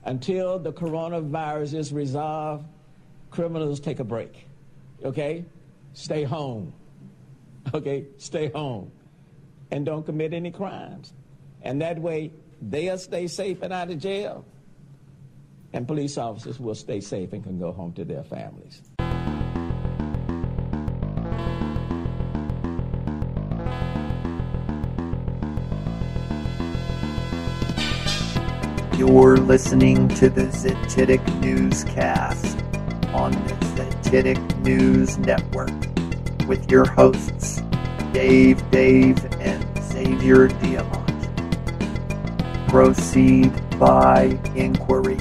Until the coronavirus is resolved, criminals take a break. Okay? Stay home. Okay? Stay home. And don't commit any crimes. And that way, they'll stay safe and out of jail. And police officers will stay safe and can go home to their families. You're listening to the Zititic Newscast on the Zititic News Network with your hosts, Dave, and Xavier Diamant. Proceed by inquiry.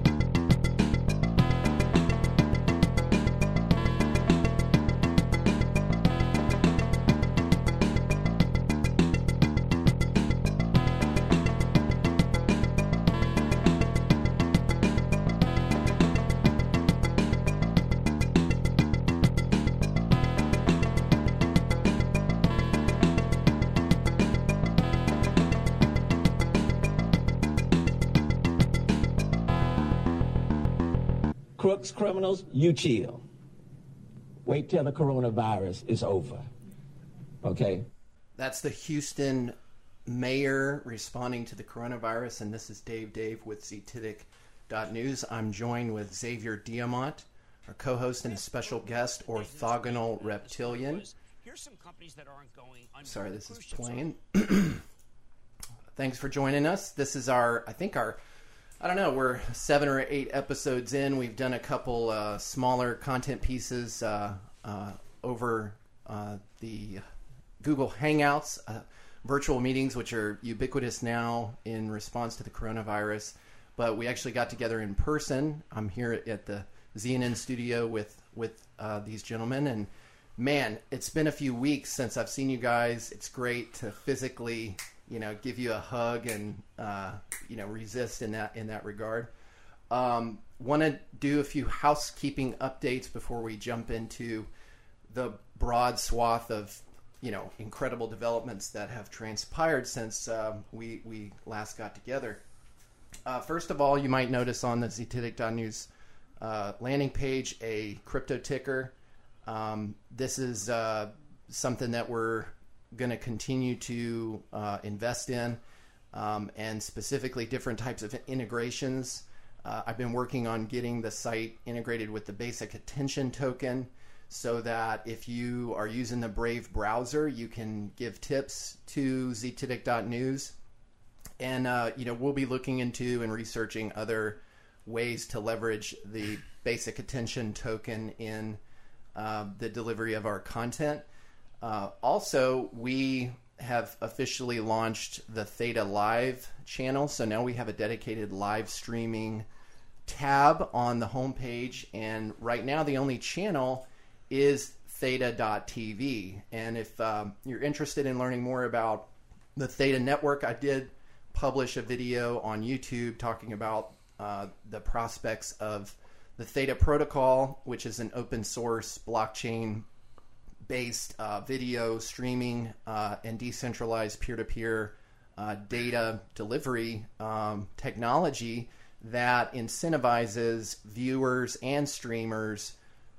Crooks, criminals, you chill. Wait till the coronavirus is over. Okay? That's the Houston mayor responding to the coronavirus, and this is Dave with Zititic.news. I'm joined with Xavier Diamant, our co-host and a special guest, Orthogonal Reptilian. Sorry, this is playing. Thanks for joining us. This is we're 7 or 8 episodes in. We've done a couple smaller content pieces over the Google Hangouts, virtual meetings, which are ubiquitous now in response to the coronavirus. But we actually got together in person. I'm here at the ZNN studio with these gentlemen. And man, it's been a few weeks since I've seen you guys. It's great to physically give you a hug and, resist in that regard. Want to do a few housekeeping updates before we jump into the broad swath of, incredible developments that have transpired since we last got together. First of all, you might notice on the Zititic.news landing page a crypto ticker. This is something that we're going to continue to invest in, and specifically different types of integrations. I've been working on getting the site integrated with the basic attention token so that if you are using the Brave browser, you can give tips to Zititic.news. And, we'll be looking into and researching other ways to leverage the basic attention token in the delivery of our content. Also, we have officially launched the Theta Live channel. So now we have a dedicated live streaming tab on the homepage. And right now the only channel is theta.tv. And if you're interested in learning more about the Theta Network, I did publish a video on YouTube talking about the prospects of the Theta Protocol, which is an open source blockchain based video streaming and decentralized peer-to-peer data delivery technology that incentivizes viewers and streamers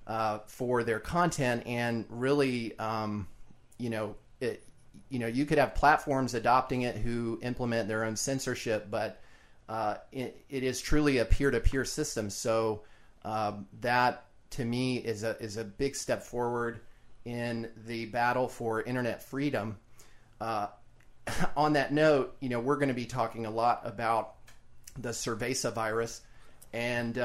for their content. And really, you could have platforms adopting it who implement their own censorship, but it is truly a peer-to-peer system. So that, to me, is a big step forward in the battle for internet freedom. On that note, we're going to be talking a lot about the Cerveza virus, and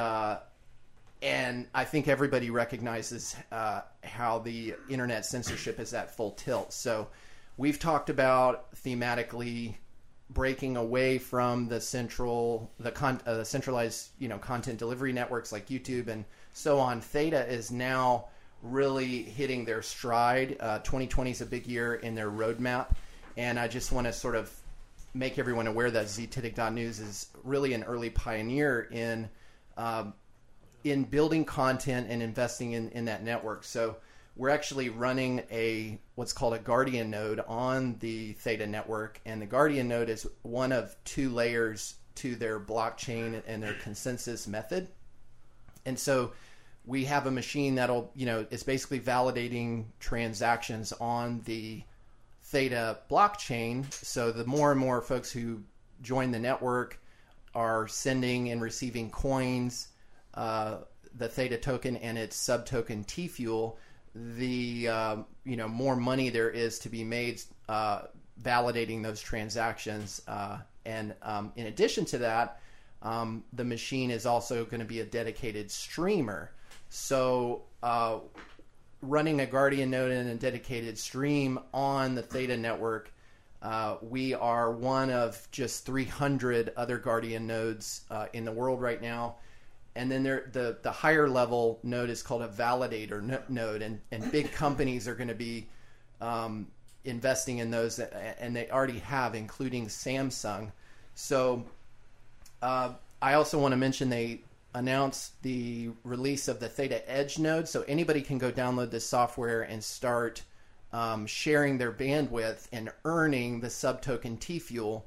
I think everybody recognizes how the internet censorship is at full tilt. So we've talked about thematically breaking away from the centralized, content delivery networks like YouTube and so on. Theta is now really hitting their stride. 2020 is a big year in their roadmap, and I just want to sort of make everyone aware that Zititic.news is really an early pioneer in building content and investing in that network. So we're actually running what's called a Guardian node on the Theta network, and the Guardian node is one of 2 layers to their blockchain and their consensus method. And so we have a machine that'll, is basically validating transactions on the Theta blockchain. So the more and more folks who join the network are sending and receiving coins, the Theta token and its sub-token T-Fuel, the more money there is to be made validating those transactions. And in addition to that, the machine is also going to be a dedicated streamer. So running a Guardian node and a dedicated stream on the Theta network, we are one of just 300 other Guardian nodes in the world right now. And then the higher level node is called a validator node, and big companies are going to be investing in those, and they already have, including Samsung. So I also want to mention they announced the release of the Theta Edge node, so anybody can go download this software and start sharing their bandwidth and earning the sub-token T-Fuel.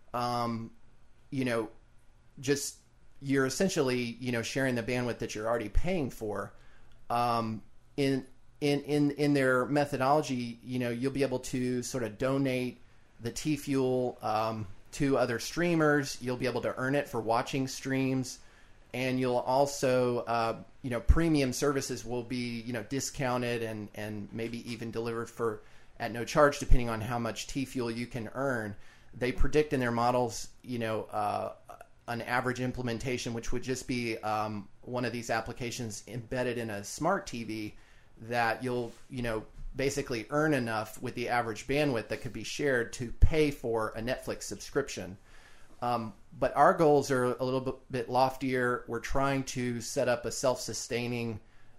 Just you're essentially sharing the bandwidth that you're already paying for. In their methodology, you'll be able to sort of donate the T-Fuel to other streamers. You'll be able to earn it for watching streams, and you'll also premium services will be discounted and maybe even delivered at no charge, depending on how much T-Fuel you can earn. They predict in their models an average implementation, which would just be one of these applications embedded in a smart TV, that you'll basically earn enough with the average bandwidth that could be shared to pay for a Netflix subscription. But our goals are a little bit loftier. We're trying to set up a self-sustaining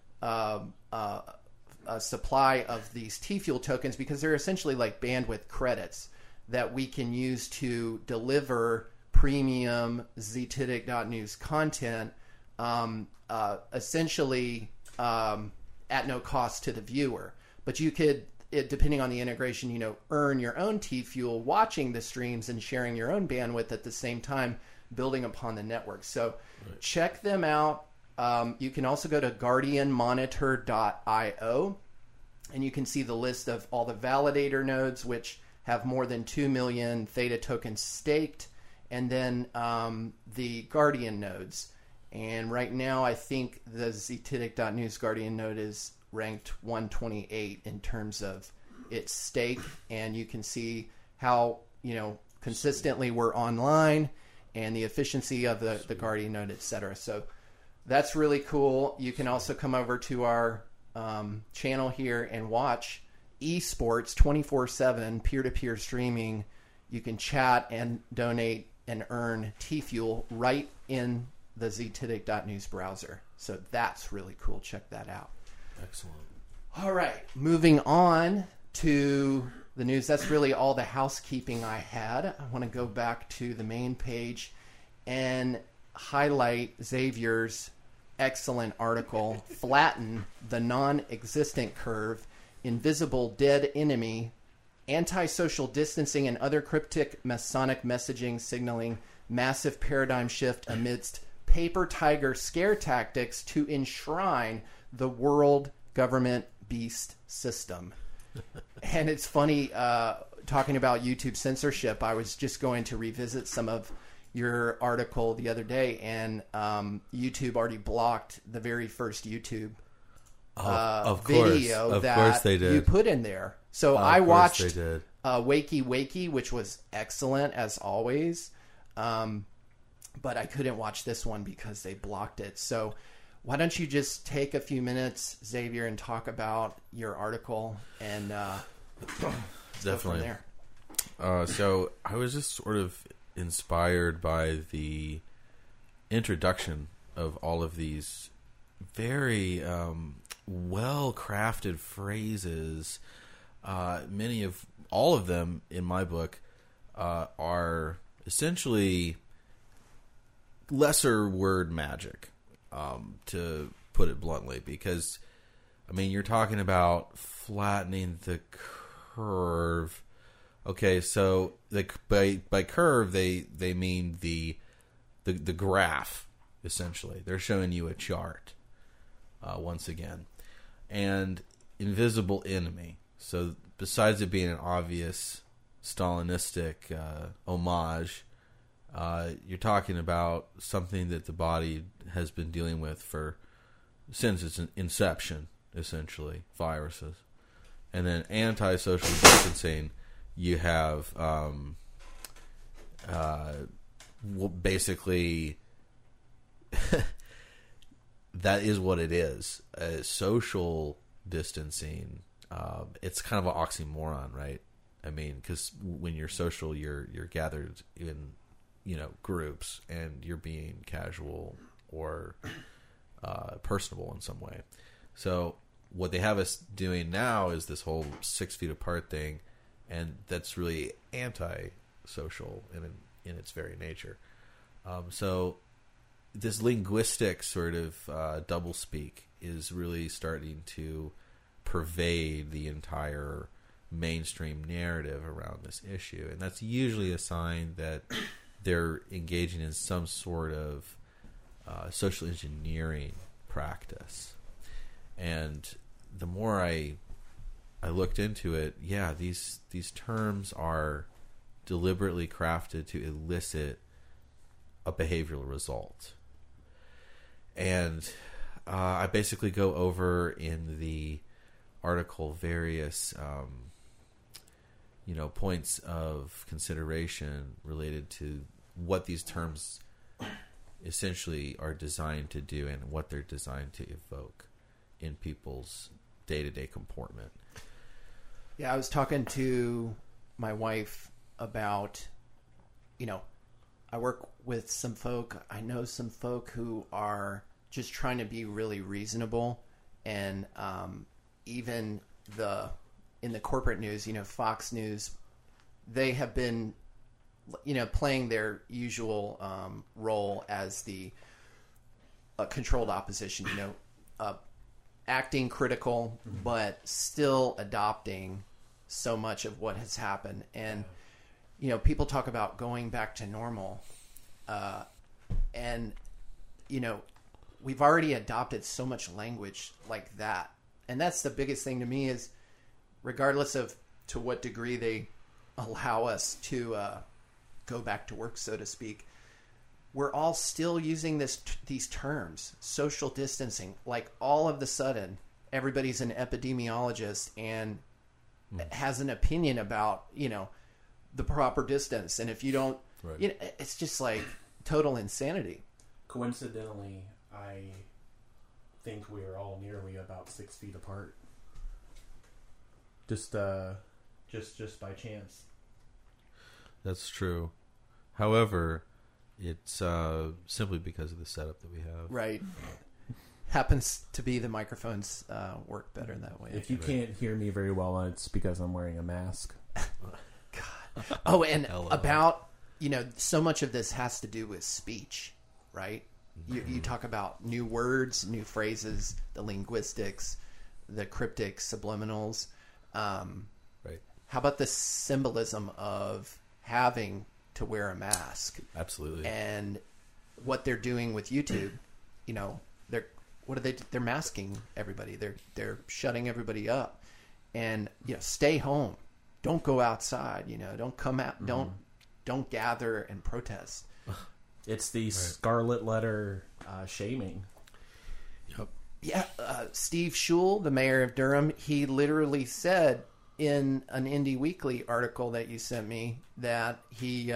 supply of these T-Fuel tokens, because they're essentially like bandwidth credits that we can use to deliver premium ztitic.news content, essentially at no cost to the viewer. But you could, depending on the integration, earn your own T-Fuel watching the streams and sharing your own bandwidth at the same time, building upon the network. So check them out. You can also go to guardianmonitor.io, and you can see the list of all the validator nodes, which have more than 2 million Theta tokens staked, and then the Guardian nodes. And right now, I think the ztitic.news Guardian node is ranked 128 in terms of its stake, and you can see how consistently we're online and the efficiency of the Guardian node, etc. So that's really cool. You can also come over to our channel here and watch esports 24/7 peer-to-peer streaming. You can chat and donate and earn T-Fuel right in the ztitic.news browser. So that's really cool. Check that out. Excellent. All right, moving on to the news. That's really all the housekeeping I had. I want to go back to the main page and highlight Xavier's excellent article, Flatten the Non-Existent Curve, Invisible Dead Enemy, Anti-Social Distancing and Other Cryptic Masonic Messaging Signaling Massive Paradigm Shift Amidst Paper Tiger Scare Tactics to Enshrine the World Government Beast System. And it's funny, talking about YouTube censorship, I was just going to revisit some of your article the other day, and YouTube already blocked the very first YouTube video that you put in there. So I watched Wakey Wakey, which was excellent as always, but I couldn't watch this one because they blocked it. So why don't you just take a few minutes, Xavier, and talk about your article and definitely go from there. So I was just sort of inspired by the introduction of all of these very well-crafted phrases. All of them in my book are essentially lesser word magic, to put it bluntly, because you're talking about flattening the curve. Okay, so by curve they mean the the graph, essentially. They're showing you a chart, once again. And invisible enemy. So besides it being an obvious Stalinistic homage, you're talking about something that the body has been dealing with since its inception, essentially, viruses. And then anti-social distancing, you have basically that is what it is. Social distancing, it's kind of an oxymoron, right? I mean, because when you're social, you're gathered in, groups, and you're being casual or personable in some way. So what they have us doing now is this whole 6 feet apart thing, and that's really anti-social in its very nature. So this linguistic sort of doublespeak is really starting to pervade the entire mainstream narrative around this issue, and that's usually a sign that they're engaging in some sort of social engineering practice. And the more I looked into it, these terms are deliberately crafted to elicit a behavioral result. And I basically go over in the article various points of consideration related to what these terms essentially are designed to do and what they're designed to evoke in people's day-to-day comportment. Yeah, I was talking to my wife about, I work with some folk. I know some folk who are just trying to be really reasonable, and even in the corporate news, Fox News, they have been, playing their usual role as the controlled opposition, acting critical, but still adopting so much of what has happened. And, people talk about going back to normal. And, we've already adopted so much language like that. And that's the biggest thing to me is, regardless of to what degree they allow us to go back to work, so to speak, we're all still using these terms, social distancing. Like all of the sudden, everybody's an epidemiologist and has an opinion about, the proper distance. And if you don't, right. It's just like total insanity. Coincidentally, I think we are all nearly about 6 feet apart. Just by chance. That's true. However, it's simply because of the setup that we have. Right. Happens to be the microphones work better that way. If you can't hear me very well, it's because I'm wearing a mask. God. Oh, and about, so much of this has to do with speech, right? You talk about new words, new phrases, the linguistics, the cryptic subliminals. Right. How about the symbolism of having to wear a mask? Absolutely. And what they're doing with YouTube, they're masking everybody. They're shutting everybody up. And stay home. Don't go outside, don't come out, don't gather and protest. It's the scarlet letter shaming. Yep. Yeah, Steve Schul, the mayor of Durham, he literally said in an Indie Weekly article that you sent me that he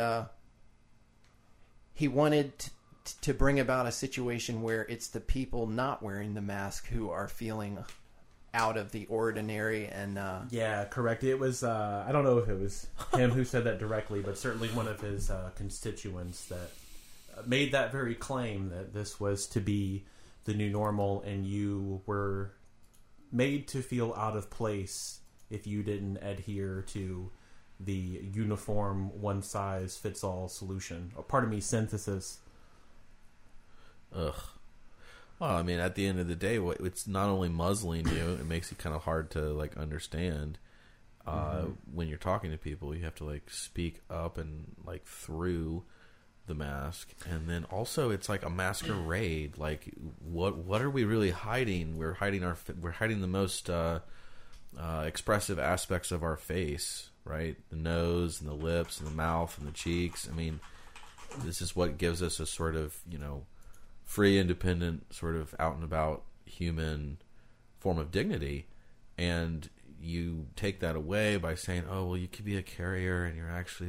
wanted to bring about a situation where it's the people not wearing the mask who are feeling out of the ordinary. And yeah, correct. It was I don't know if it was him who said that directly, but certainly one of his constituents that made that very claim that this was to be the new normal, and you were made to feel out of place if you didn't adhere to the uniform one-size-fits-all solution. Or, pardon me, synthesis. Ugh. Well, I mean, at the end of the day, it's not only muzzling you, it makes it kind of hard to, understand. When you're talking to people, you have to, speak up and, through the mask, and then also it's like a masquerade. Like, what are we really hiding? We're hiding the most expressive aspects of our face, right? The nose and the lips and the mouth and the cheeks. I mean, this is what gives us a sort of, free, independent, sort of out and about human form of dignity. And you take that away by saying, oh, well, you could be a carrier and you're actually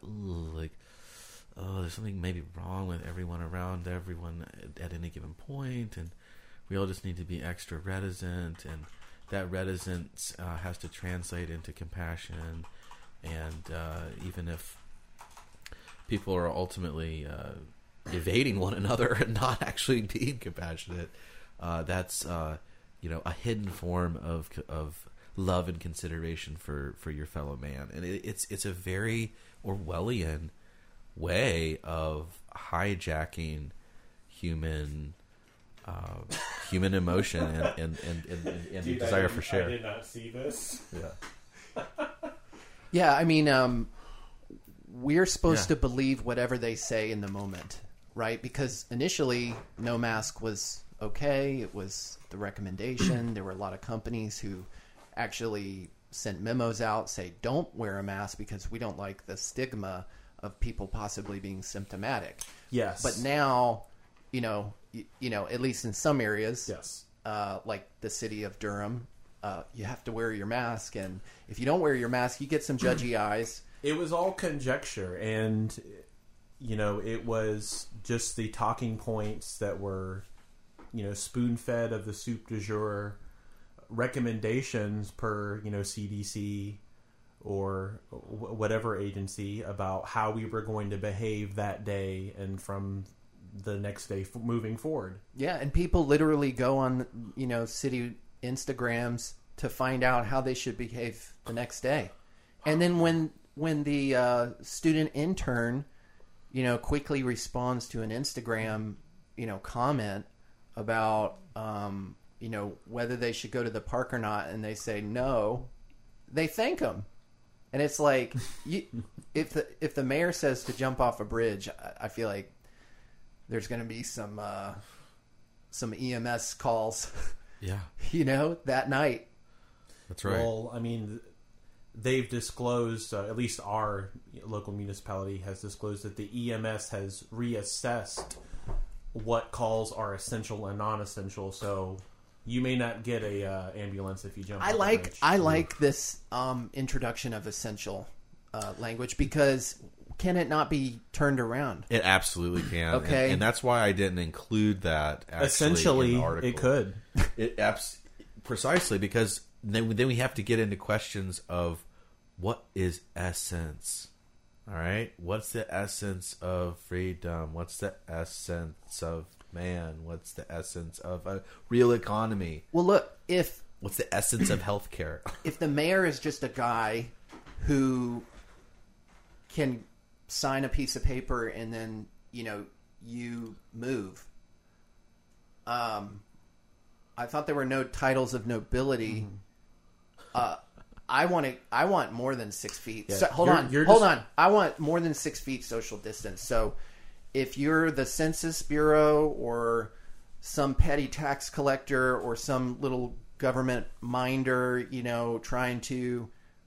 there's something maybe wrong with everyone around everyone at any given point, and we all just need to be extra reticent, and that reticence has to translate into compassion. And even if people are ultimately evading one another and not actually being compassionate, that's a hidden form of love and consideration for your fellow man. And it's a very Orwellian way of hijacking human emotion and Dude, desire for share. I did not see this. Yeah. Yeah, I mean, we're supposed to believe whatever they say in the moment, right? Because initially, no mask was okay. It was the recommendation. There were a lot of companies who actually sent memos out, say, don't wear a mask because we don't like the stigma of people possibly being symptomatic. Yes. But now, at least in some areas, Yes. Like the city of Durham, you have to wear your mask, and if you don't wear your mask, you get some judgy eyes. It was all conjecture, and it was just the talking points that were, spoon-fed of the soup du jour, recommendations per CDC or whatever agency about how we were going to behave that day and from the next day moving forward. Yeah, and people literally go on, city Instagrams to find out how they should behave the next day. And then when the student intern, quickly responds to an Instagram, comment about, whether they should go to the park or not, and they say no, they thank them. And it's like, if the mayor says to jump off a bridge, I feel like there's going to be some EMS calls. Yeah. That night. That's right. Well, I mean, they've disclosed, at least our local municipality has disclosed that the EMS has reassessed what calls are essential and non-essential. So you may not get a ambulance if you jump. I like this introduction of essential language, because can it not be turned around? It absolutely can. Okay. And that's why I didn't include that actually Essentially, in the article. it could. Precisely, because then we have to get into questions of what is essence. All right? What's the essence of freedom? What's the essence of man? What's the essence of a real economy? Well, look, what's the essence of healthcare? If the mayor is just a guy who can sign a piece of paper and then, you move. I thought there were no titles of nobility. I want more than 6 feet. Yeah, So, hold on. I want more than 6 feet social distance. So if you're the Census Bureau or some petty tax collector or some little government minder, trying to,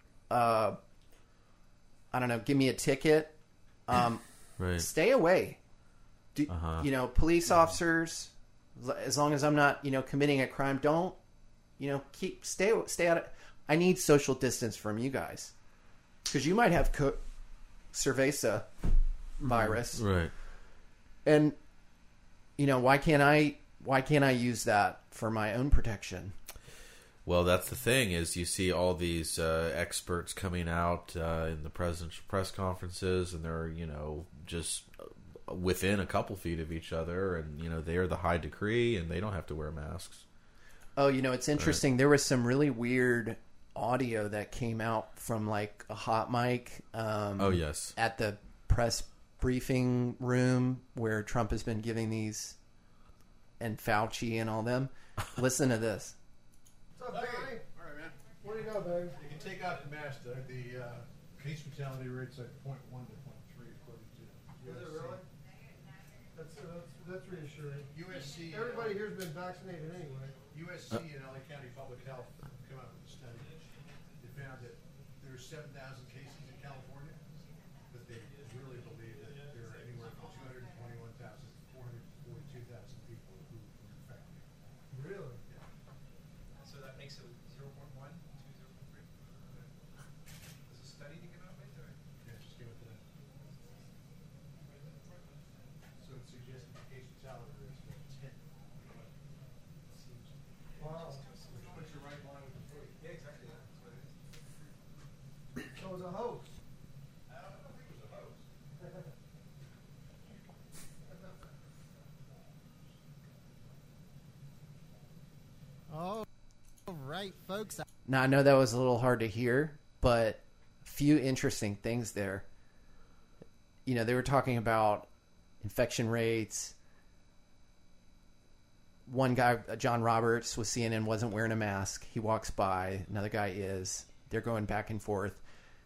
give me a ticket, Right. stay away. Police officers, as long as I'm not, committing a crime, don't, stay out of. I need social distance from you guys, because you might have cerveza virus, Right. and why can't I use that for my own protection? Well, that's the thing, is you see all these experts coming out in the presidential press conferences, and they're, just within a couple feet of each other, and, they're the high decree, and they don't have to wear masks. Oh, it's interesting. Right. There was some really weird audio that came out from like a hot mic. Oh, yes. At the press briefing room where Trump has been giving these, and Fauci and all them. Listen to this. What's up, Barry? All right, man. Where do you go, baby? You can take out the mask, Doug. The case fatality rate's at 0.1 to 0.3 according to USC. Is it really? That's reassuring. USC. Everybody here's been vaccinated anyway. USC and LA County Public Health come out with a study. They found that there are 7,000 cases in California, but they really believe that there are anywhere from 221,000 to 442,000 people who were infected. Really? So that makes it 0.1 to 0.3. There's a study to give out right there. Yeah, just give it to them. So it suggests the case fatality rate is 10. Wow. Which puts you right in line with the flu. Yeah, exactly. That's what it is. So it was a hoax. I don't think it was a hoax. All right, folks. Now, I know that was a little hard to hear, but a few interesting things there. You know, they were talking about infection rates. One guy, John Roberts, with CNN, wasn't wearing a mask. He walks by. Another guy is. They're going back and forth.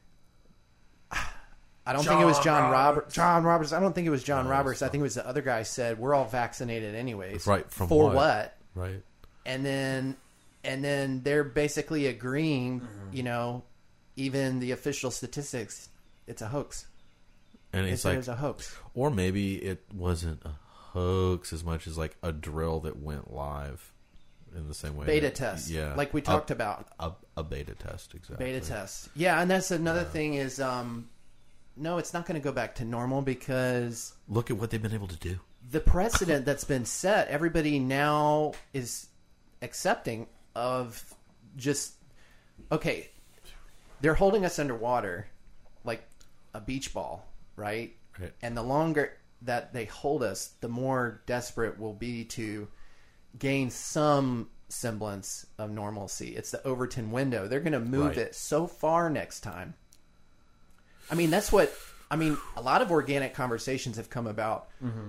I don't think it was John Roberts. John Roberts. I don't think it was John Roberts. I think it was the other guy said, we're all vaccinated anyways. Right. From For what? Right. And then they're basically agreeing, you know, even the official statistics, it's a hoax. And it's like, there's a hoax. or maybe it wasn't a hoax as much as like a drill that went live in the same way. Beta test. Yeah. Like we talked about. A beta test, exactly. Beta test. Yeah, and that's another thing is, no, it's not going to go back to normal because Look at what they've been able to do. the precedent that's been set, everybody now is accepting of just, okay, they're holding us underwater like a beach ball, right? Right. And the longer that they hold us, the more desperate we'll be to gain some semblance of normalcy. It's the Overton window. They're going to move Right. it so far next time. I mean, that's what, I mean, a lot of organic conversations have come about.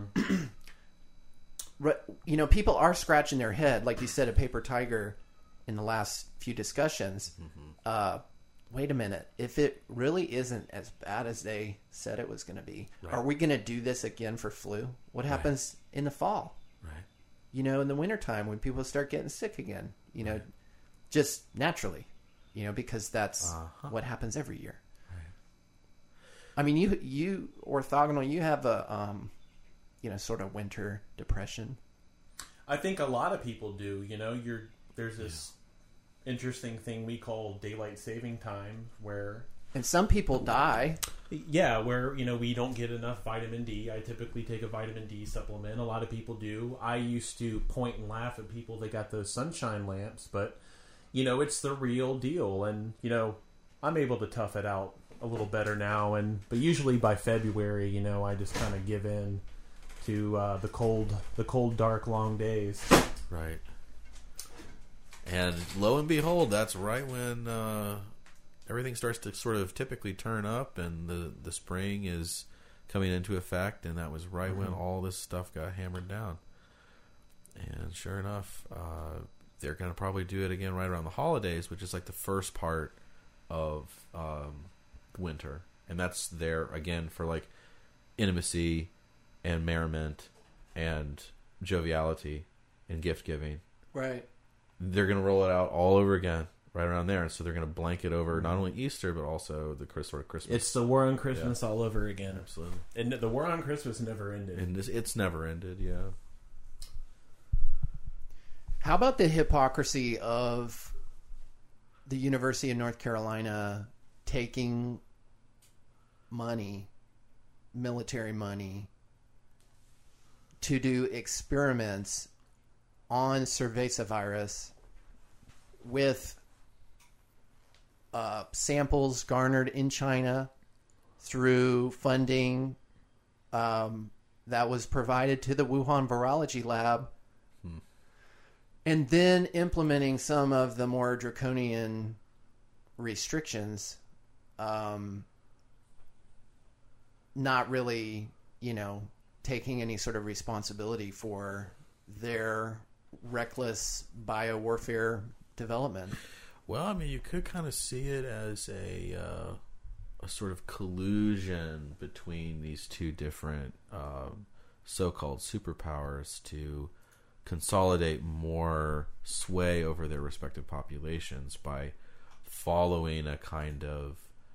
You know, people are scratching their head, like you said, a paper tiger in the last few discussions. Wait a minute. If it really isn't as bad as they said it was going to be, Right. are we going to do this again for flu? What happens in the fall? Right. You know, in the wintertime when people start getting sick again, you know, just naturally, you know, because that's what happens every year. I mean, you orthogonal, you have a, you know, sort of winter depression. I think a lot of people do. You know, there's this interesting thing we call daylight saving time, where And some people die. where you know we don't get enough vitamin D. I typically take a vitamin D supplement. A lot of people do. I used to point and laugh at people that got those sunshine lamps, but you know it's the real deal, and you know I'm able to tough it out a little better now. But usually by February, you know, I just kind of give in to the cold, dark, long days. Right. And lo and behold, that's right when everything starts to sort of typically turn up, and the spring is coming into effect, and that was right when all this stuff got hammered down. And sure enough, they're going to probably do it again right around the holidays, which is like the first part of winter. And that's there, again, for like intimacy and merriment and joviality and gift-giving. Right. They're going to roll it out all over again right around there. And so they're going to blanket over not only Easter, but also the sort of Christmas. It's the war on Christmas all over again. Absolutely. And the war on Christmas never ended. And it's never ended, yeah. How about the hypocrisy of the University of North Carolina taking money, military money, to do experiments on cerveza virus with samples garnered in China through funding that was provided to the Wuhan Virology Lab, and then implementing some of the more draconian restrictions, not really, you know, taking any sort of responsibility for their reckless biowarfare development. Well, I mean, you could kind of see it as a sort of collusion between these two different so-called superpowers to consolidate more sway over their respective populations by following a kind of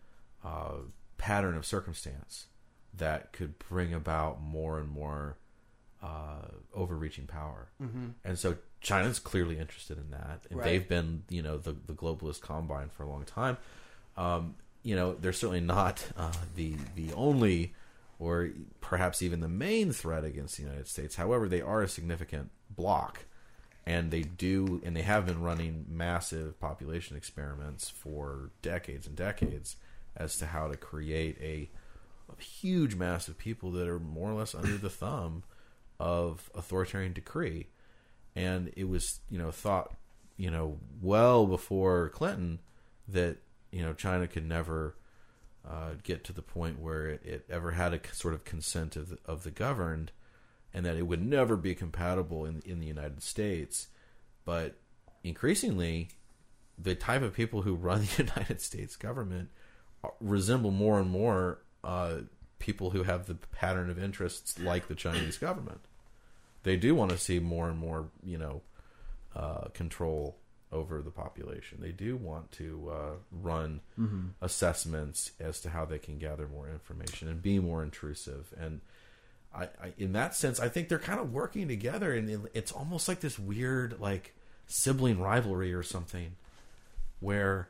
pattern of circumstance that could bring about more and more overreaching power. Mm-hmm. And so China's clearly interested in that. And they've been, the globalist combine for a long time. They're certainly not the only or perhaps even the main threat against the United States. However, they are a significant bloc. And they have been running massive population experiments for decades and decades as to how to create a huge mass of people that are more or less under the thumb of authoritarian decree. And it was, thought, well before Clinton that, China could never get to the point where it ever had a sort of consent of the governed, and that it would never be compatible in the United States. But increasingly, the type of people who run the United States government resemble more and more people who have the pattern of interests like the Chinese government. They do want to see more and more, control over the population. They do want to run assessments as to how they can gather more information and be more intrusive. And I, in that sense, I think they're kind of working together, and it's almost like this weird, like, sibling rivalry or something, where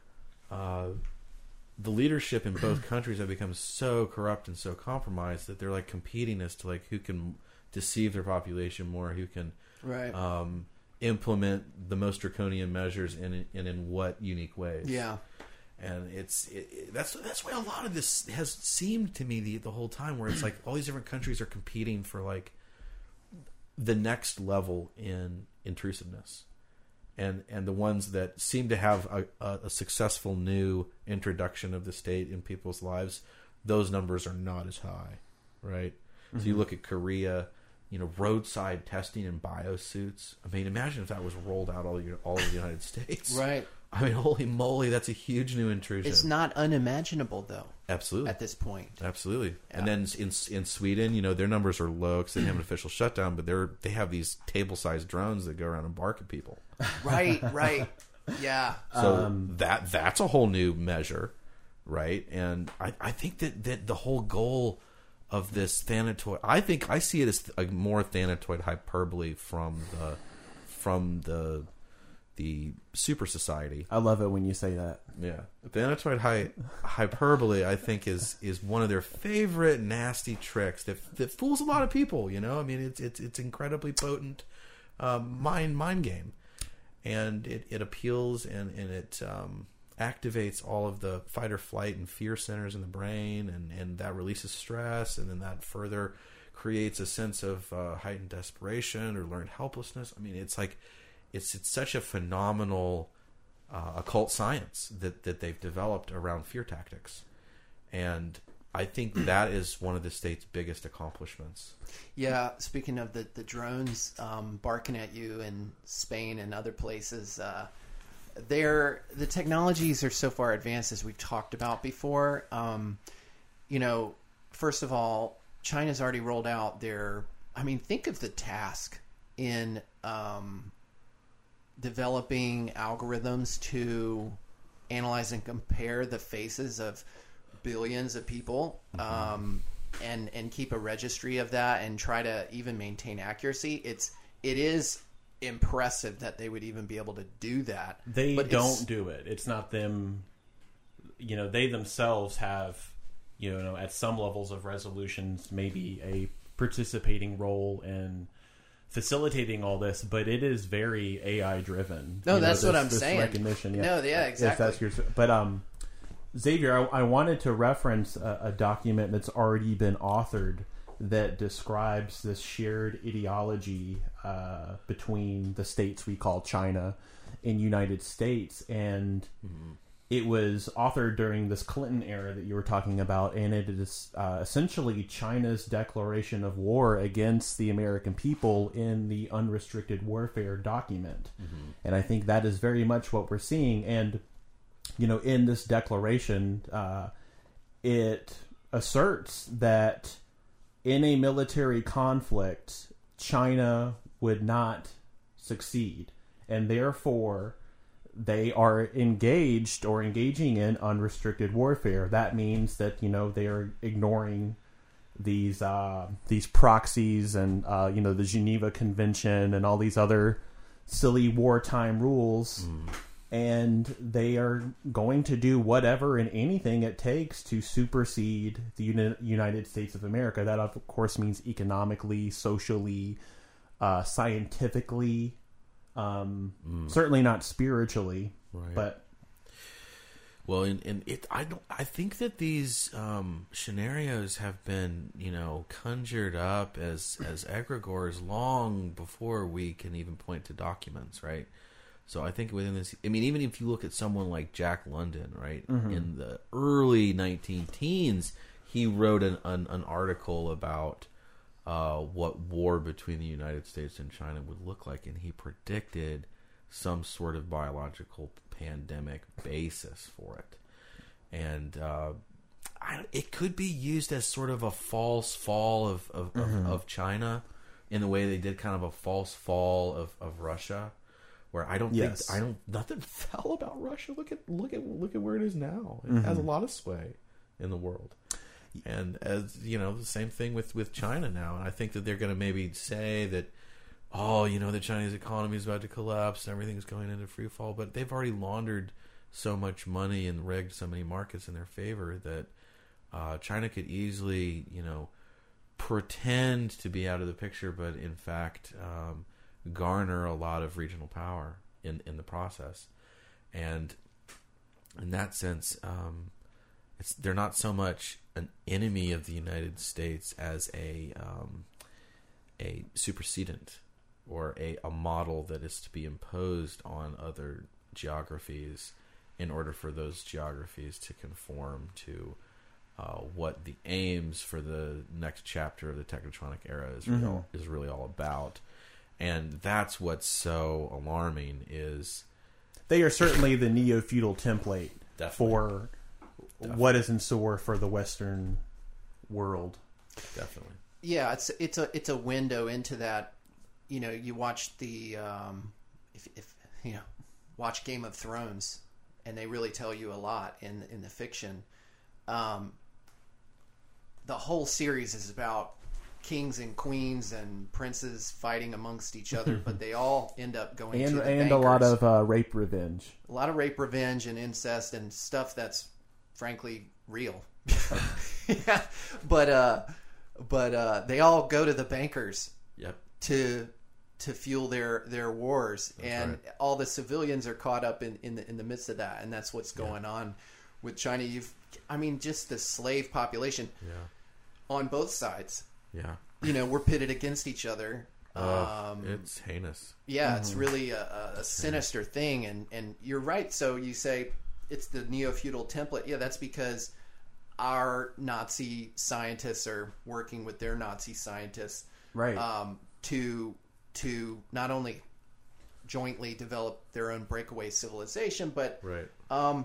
the leadership in both countries have become so corrupt and so compromised that they're like competing as to like who can deceive their population more, who can implement the most draconian measures and in what unique ways. Yeah. And that's why a lot of this has seemed to me the whole time, where it's like all these different countries are competing for like the next level in intrusiveness, and the ones that seem to have a successful new introduction of the state in people's lives, those numbers are not as high, right? Mm-hmm. So you look at Korea, roadside testing in biosuits. I mean, imagine if that was rolled out all over the United States, right? I mean, holy moly, that's a huge new intrusion. It's not unimaginable, though. Absolutely. At this point. Absolutely. Yeah. And then in Sweden, their numbers are low because they have an official shutdown, but they have these table-sized drones that go around and bark at people. Right. Yeah. So that's a whole new measure, right? And I think that the whole goal of this Thanatoid, I see it as a more Thanatoid hyperbole from the super society. I love it when you say that. Yeah, Thanatoid hyperbole, I think, is one of their favorite nasty tricks that fools a lot of people. I mean, it's incredibly potent mind game, and it appeals and it activates all of the fight or flight and fear centers in the brain, and that releases stress, and then that further creates a sense of heightened desperation or learned helplessness. I mean, it's like. It's such a phenomenal occult science that they've developed around fear tactics. And I think that is one of the state's biggest accomplishments. Yeah, speaking of the drones barking at you in Spain and other places, the technologies are so far advanced, as we've talked about before. First of all, China's already rolled out think of the task in... developing algorithms to analyze and compare the faces of billions of people, and keep a registry of that and try to even maintain accuracy. It is impressive that they would even be able to do that. But don't do it. It's not them. They themselves have, at some levels of resolutions, maybe a participating role in facilitating all this, but it is very AI driven. No, that's what I'm saying. Recognition, yeah. No, yeah, exactly. If that's but Xavier, I wanted to reference a document that's already been authored that describes this shared ideology between the states we call China and United States, and it was authored during this Clinton era that you were talking about, and it is essentially China's declaration of war against the American people in the unrestricted warfare document. And I think that is very much what we're seeing. And, in this declaration, it asserts that in a military conflict, China would not succeed, and therefore they are engaging in unrestricted warfare. That means that they are ignoring these proxies and the Geneva Convention and all these other silly wartime rules, and they are going to do whatever and anything it takes to supersede the United States of America. That of course means economically, socially, scientifically, certainly not spiritually, Right. but. Well, I think that these scenarios have been, conjured up as egregores long before we can even point to documents, right? So I think within this, even if you look at someone like Jack London, right, in the early 19-teens, he wrote an article about what war between the United States and China would look like, and he predicted some sort of biological pandemic basis for it, and it could be used as sort of a false fall of China, in the way they did kind of a false fall of Russia, where nothing fell about Russia. Look at where it is now. It has a lot of sway in the world, and as the same thing with China now. And I think that they're going to maybe say that, the Chinese economy is about to collapse and everything's going into free fall. But they've already laundered so much money and rigged so many markets in their favor that China could easily, pretend to be out of the picture, but in fact garner a lot of regional power in the process. And in that sense, they're not so much an enemy of the United States as a supersedent, or a model that is to be imposed on other geographies in order for those geographies to conform to what the aims for the next chapter of the Technotronic era is really all about. And that's what's so alarming is they are certainly the neo-feudal template for what is in store for the Western world. Definitely. Yeah, it's a window into that. You watch the watch Game of Thrones, and they really tell you a lot in the fiction. The whole series is about kings and queens and princes fighting amongst each other, but they all end up going to the bankers. A lot of rape revenge. A lot of rape revenge and incest and stuff that's frankly real. Yeah, but they all go to the bankers. Yep. To fuel their wars. That's and right. All the civilians are caught up in the midst of that, and that's what's going on with China. Just the slave population on both sides. Yeah. We're pitted against each other. It's heinous. Yeah, it's really a sinister thing, and you're right. So you say it's the neo-feudal template. Yeah, that's because our Nazi scientists are working with their Nazi scientists, right? To not only jointly develop their own breakaway civilization, but right.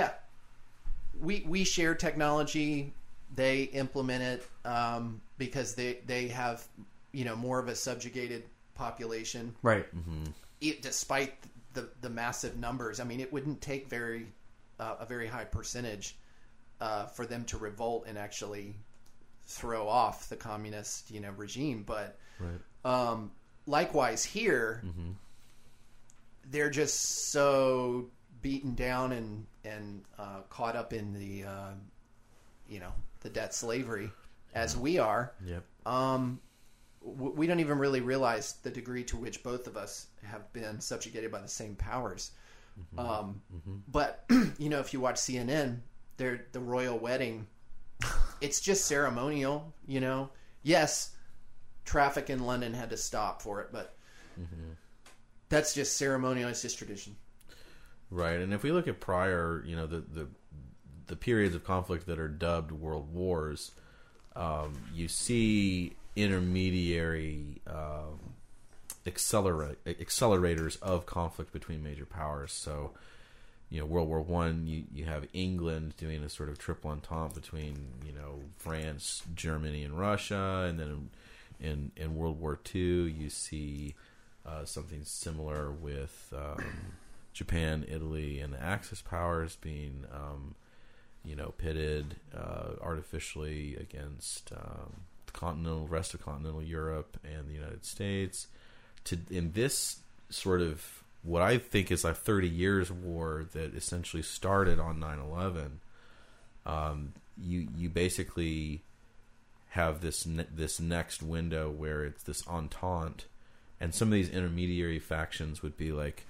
We share technology. They implement it because they have more of a subjugated population, right? Despite the massive numbers, it wouldn't take a very high percentage for them to revolt and actually throw off the communist regime, but right. Likewise here, they're just so beaten down and caught up in the the debt slavery as we are. Yep. We don't even really realize the degree to which both of us have been subjugated by the same powers. But if you watch CNN, the royal wedding, it's just ceremonial. Yes. Traffic in London had to stop for it, but that's just ceremonial. It's just tradition, right? And if we look at prior, the periods of conflict that are dubbed world wars, you see intermediary accelerators of conflict between major powers. So, World War One, you have England doing a sort of triple entente between France, Germany, and Russia, and then in World War II you see something similar with Japan, Italy, and the Axis powers being pitted artificially against the rest of continental Europe and the United States. In this sort of what I think is a 30 years war that essentially started on 9/11, you basically have this next window where it's this entente, and some of these intermediary factions would be like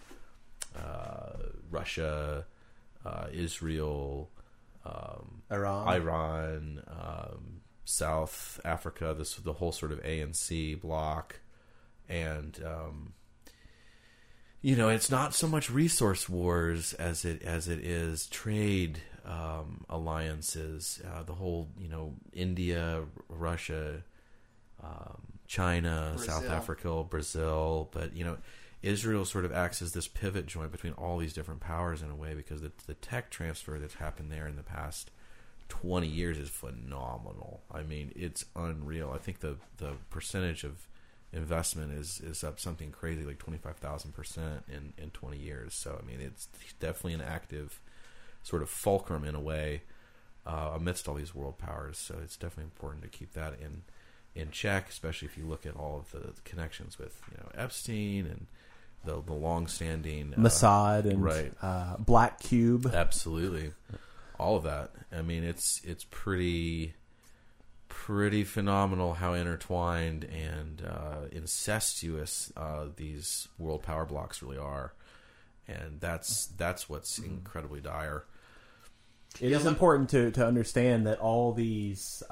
Russia, Israel, Iran, South Africa, the whole sort of ANC bloc, and it's not so much resource wars as it is trade alliances. The whole India, Russia, China, Brazil. South Africa, Brazil, but Israel sort of acts as this pivot joint between all these different powers in a way, because the tech transfer that's happened there in the past 20 years is phenomenal. I mean, it's unreal. I think the percentage of investment is up something crazy, like 25,000% in 20 years. So, I mean, it's definitely an active sort of fulcrum in a way amidst all these world powers. So it's definitely important to keep that in check, especially if you look at all of the connections with Epstein and the long-standing Mossad and right. Black Cube. Absolutely, all of that. I mean, it's pretty phenomenal how intertwined and incestuous these world power blocks really are, and that's what's incredibly dire. It is important to understand that all these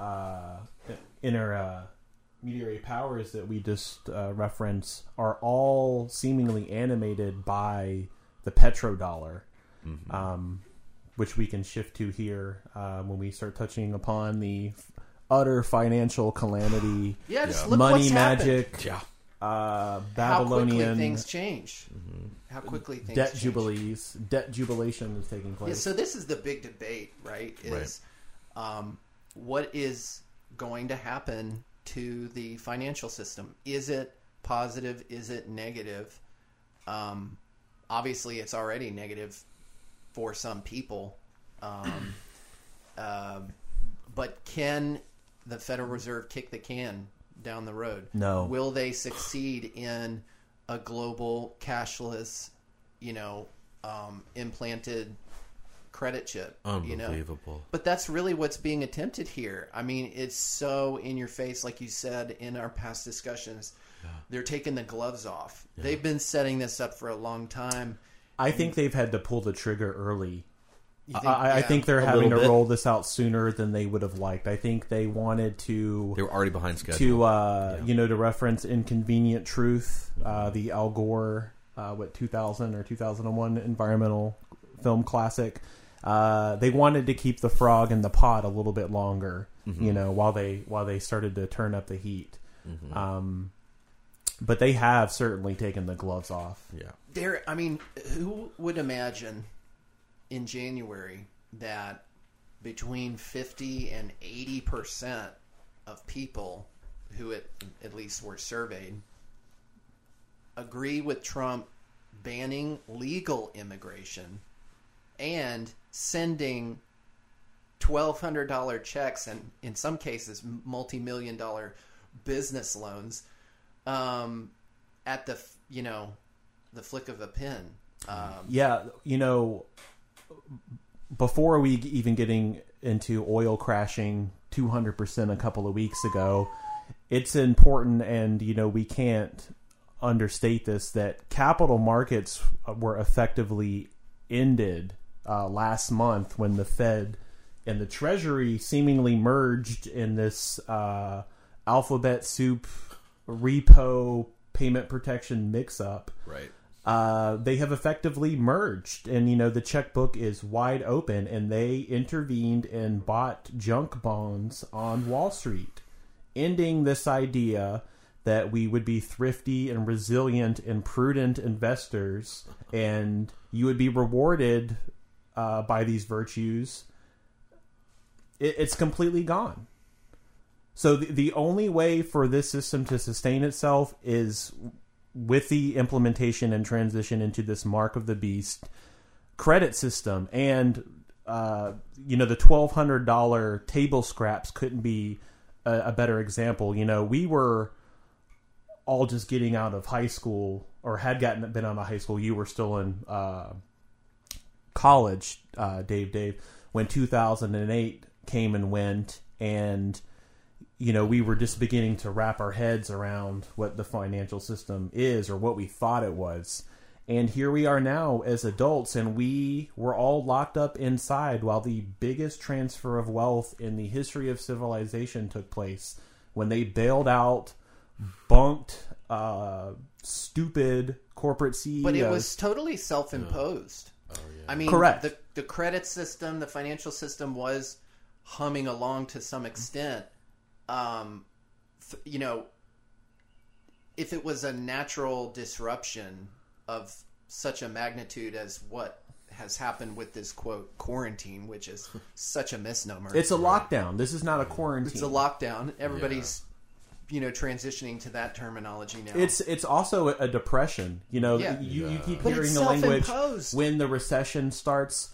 intermediary powers that we just referenced are all seemingly animated by the petrodollar, which we can shift to here when we start touching upon the utter financial calamity, Just look money what's magic, How Babylonian quickly things change. How quickly things debt change. jubilees, debt jubilation is taking place. Yeah, so this is the big debate, right? Is what is going to happen to the financial system? Is it positive? Is it negative? Obviously, it's already negative for some people. But can the Federal Reserve kick the can down the road? No. Will they succeed in a global cashless, implanted credit chip? Unbelievable. But that's really what's being attempted here. I mean, it's so in your face, like you said in our past discussions. Yeah. They're taking the gloves off. Yeah. They've been setting this up for a long time. I think they've had to pull the trigger early. I think they're having to roll this out sooner than they would have liked. I think they wanted to... They were already behind schedule. To reference Inconvenient Truth, the Al Gore, 2000 or 2001 environmental film classic. They wanted to keep the frog in the pot a little bit longer, while they started to turn up the heat. But they have certainly taken the gloves off. Yeah. Who would imagine in January that between 50 and 80% of people who at least were surveyed agree with Trump banning legal immigration and sending $1,200 checks and in some cases multi-million-dollar business loans at the flick of a pen. Before we even getting into oil crashing 200% a couple of weeks ago, it's important, and we can't understate this, that capital markets were effectively ended last month when the Fed and the Treasury seemingly merged in this alphabet soup repo payment protection mix-up. Right. They have effectively merged, and the checkbook is wide open, and they intervened and bought junk bonds on Wall Street, ending this idea that we would be thrifty and resilient and prudent investors, and you would be rewarded by these virtues, it's completely gone. So the only way for this system to sustain itself is with the implementation and transition into this mark of the beast credit system. And the $1,200 table scraps couldn't be a better example. We were all just getting out of high school, or had been out of high school. You were still in college, Dave, when 2008 came and went, and we were just beginning to wrap our heads around what the financial system is, or what we thought it was. And here we are now as adults, and we were all locked up inside while the biggest transfer of wealth in the history of civilization took place, when they bailed out bunked, stupid corporate CEOs. But it was totally self-imposed. Oh, yeah. I mean, correct. The credit system, the financial system was humming along to some extent. If it was a natural disruption of such a magnitude as what has happened with this, quote, quarantine, which is such a misnomer. It's a lockdown. This is not a quarantine. It's a lockdown. Everybody's, transitioning to that terminology now. It's also a depression. You keep But hearing it's the language self-imposed. when the recession starts.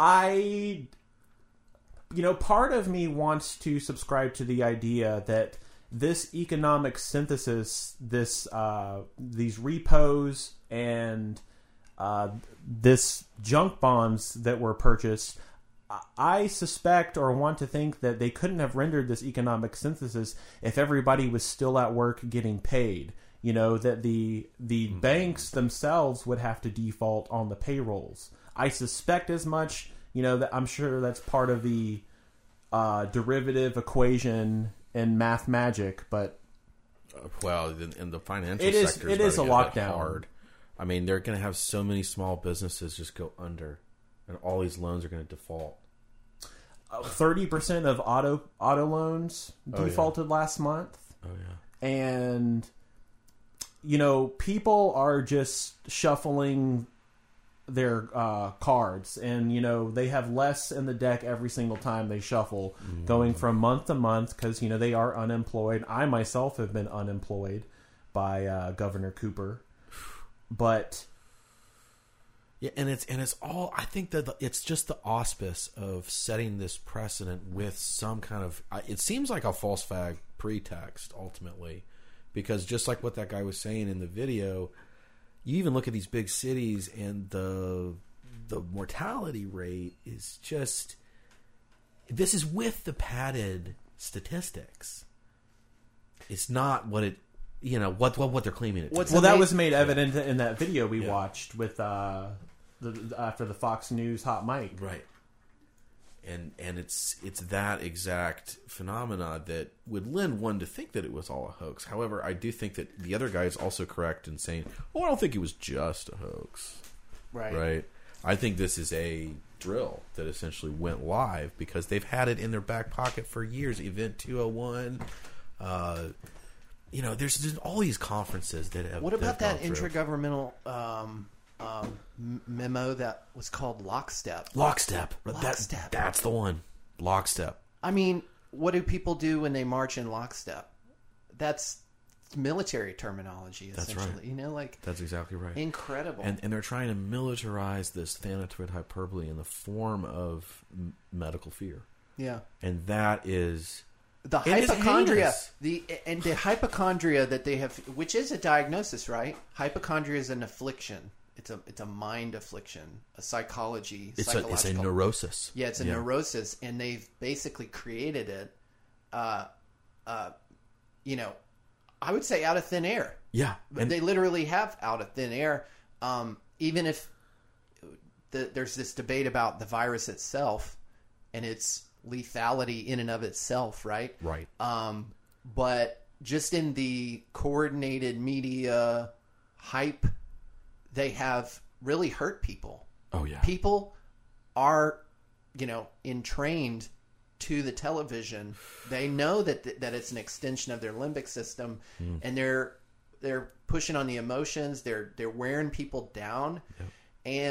Part of me wants to subscribe to the idea that this economic synthesis, these repos and this junk bonds that were purchased, I suspect or want to think that they couldn't have rendered this economic synthesis if everybody was still at work getting paid. That the banks themselves would have to default on the payrolls. I suspect as much. That I'm sure that's part of the derivative equation and math magic, but in the financial sector, it is a lockdown. Hard. I mean, they're going to have so many small businesses just go under, and all these loans are going to default. 30% of auto loans defaulted last month. Oh yeah, and people are just shuffling their cards, and they have less in the deck every single time they shuffle, going from month to month, because they are unemployed. I myself have been unemployed by Governor Cooper, but yeah, and it's all. I think that it's just the auspice of setting this precedent with some kind of. It seems like a false flag pretext ultimately, because just like what that guy was saying in the video. You even look at these big cities, and the mortality rate is just. This is with the padded statistics. It's not what it, what they're claiming it. That was made evident in that video we watched with after the Fox News hot mic, right? And it's that exact phenomena that would lend one to think that it was all a hoax. However, I do think that the other guy is also correct in saying, I don't think it was just a hoax. Right? I think this is a drill that essentially went live because they've had it in their back pocket for years. Event 201. There's all these conferences that have. What about that intergovernmental memo that was called Lockstep? Lockstep. Lockstep. That's the one. Lockstep. I mean, what do people do when they march in lockstep? That's military terminology, essentially. That's right. That's exactly right. Incredible. And they're trying to militarize this Thanatoid hyperbole in the form of medical fear. Yeah. And that is... The hypochondria, the hypochondria that they have, which is a diagnosis, right? Hypochondria is an affliction. It's a mind affliction, a psychology. It's a neurosis. Yeah, it's a neurosis, and they've basically created it. I would say out of thin air. Yeah, and they literally have out of thin air. Even if there's this debate about the virus itself and its lethality in and of itself, right? Right. But just in the coordinated media hype, they have really hurt people. Oh, yeah. People are, entrained to the television. They know that it's an extension of their limbic system, and they're pushing on the emotions. They're wearing people down, and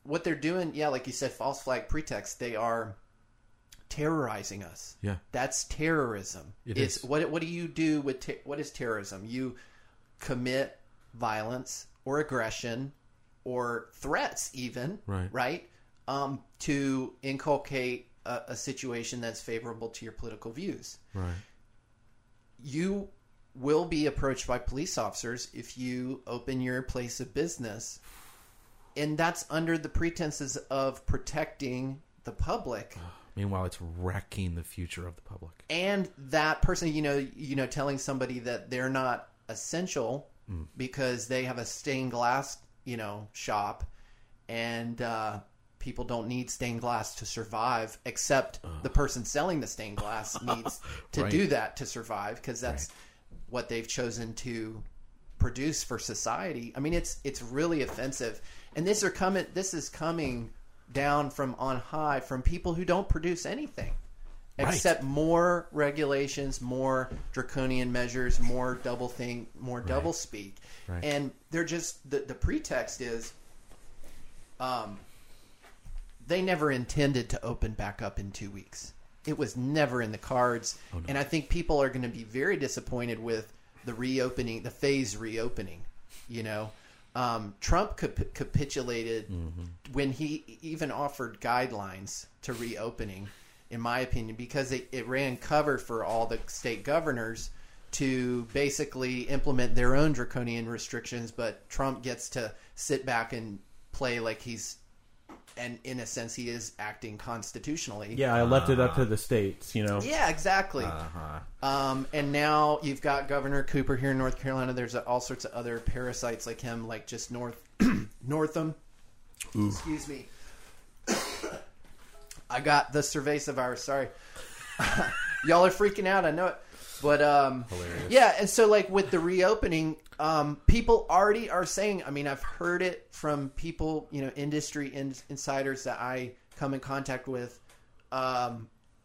what they're doing, yeah, like you said, false flag pretext, they are terrorizing us. Yeah. That's terrorism. It's what do you do with what is terrorism? You commit violence or aggression or threats even, right? To inculcate a situation that's favorable to your political views. Right. You will be approached by police officers if you open your place of business, and that's under the pretenses of protecting the public. Meanwhile, it's wrecking the future of the public. And that person, telling somebody that they're not essential because they have a stained glass, shop, and people don't need stained glass to survive, except the person selling the stained glass needs to do that to survive, because that's what they've chosen to produce for society. I mean, it's really offensive, and this is coming down from on high from people who don't produce anything except more regulations, more draconian measures, more double speak. Right. And they're just the pretext is they never intended to open back up in 2 weeks. It was never in the cards. Oh, no. And I think people are going to be very disappointed with the reopening, the phase reopening, Trump capitulated when he even offered guidelines to reopening, in my opinion, because it ran cover for all the state governors to basically implement their own draconian restrictions, but Trump gets to sit back and play like and in a sense he is acting constitutionally. Yeah, I left it up to the states, Yeah, exactly. And now you've got Governor Cooper here in North Carolina. There's all sorts of other parasites like him, like just Northam. Ooh. Excuse me. I got the cerveza virus. Sorry. Y'all are freaking out. I know it. But yeah, and so like with the reopening, people already are saying. I mean, I've heard it from people, industry insiders that I come in contact with. Yeah,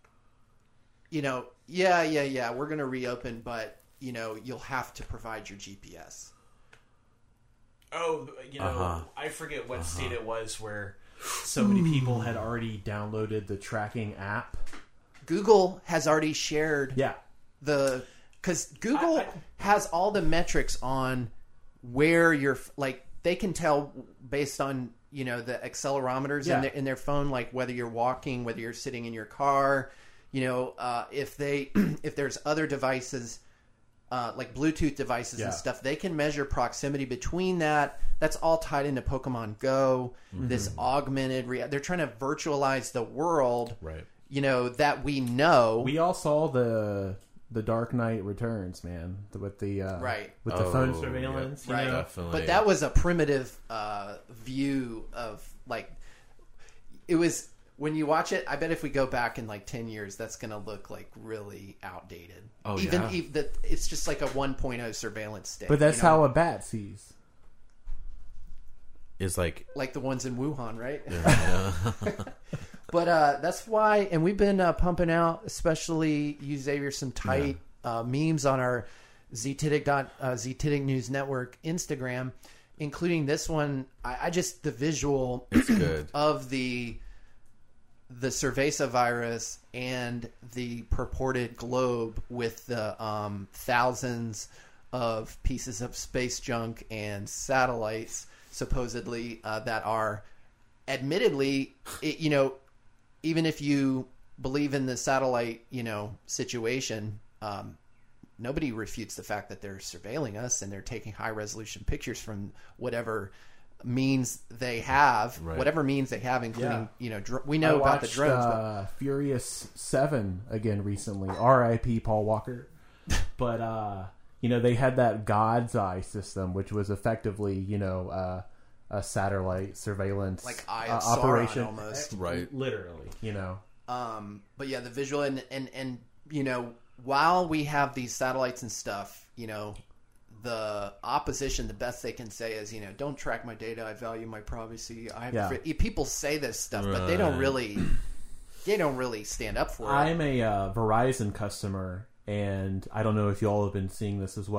we're going to reopen, but you'll have to provide your GPS. Oh, I forget what state it was where so many people had already downloaded the tracking app. Google has already shared. Yeah. Because Google has all the metrics on where you're, like, they can tell based on, the accelerometers in their phone, like whether you're walking, whether you're sitting in your car, if there's other devices, like Bluetooth devices and stuff, they can measure proximity between that. That's all tied into Pokemon Go, this augmented reality. They're trying to virtualize the world, that we know. We all saw the Dark Knight Returns, man, with the phone surveillance, Definitely. But that was a primitive view of, like, it was when you watch it. I bet if we go back in like 10 years, that's going to look like really outdated. Even it's just like a 1.0 surveillance state. But that's how a bat sees. Is like the ones in Wuhan, right? Yeah. But that's why, and we've been pumping out, especially you, Xavier, some tight memes on our ZTIDIC News Network Instagram, including this one. I just, the visual of the cerveza virus and the purported globe with the thousands of pieces of space junk and satellites, supposedly, that are admittedly, even if you believe in the satellite, situation, nobody refutes the fact that they're surveilling us and they're taking high resolution pictures from whatever means they have, including, we know about the drones. But Furious 7 again recently, R.I.P. Paul Walker. But, they had that God's Eye system, which was effectively, a satellite surveillance like Eye of operation, Sauron almost, right? Literally, But yeah, the visual and while we have these satellites and stuff, the opposition, the best they can say is, don't track my data. I value my privacy. People say this stuff, but they don't really stand up for it. I'm a Verizon customer, and I don't know if you all have been seeing this as well.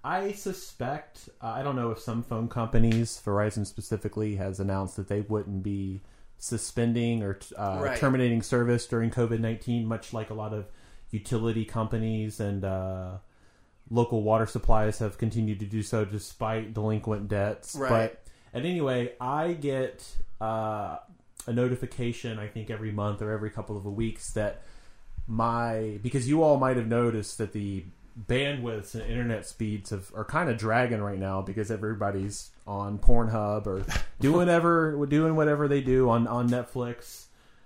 I suspect, I don't know if some phone companies, Verizon specifically, has announced that they wouldn't be suspending or terminating service during COVID-19, much like a lot of utility companies and local water supplies have continued to do so despite delinquent debts. Right. But anyway, I get a notification, I think every month or every couple of weeks, that because you all might have noticed that the bandwidths and internet speeds are kind of dragging right now because everybody's on Pornhub or doing whatever they do on Netflix.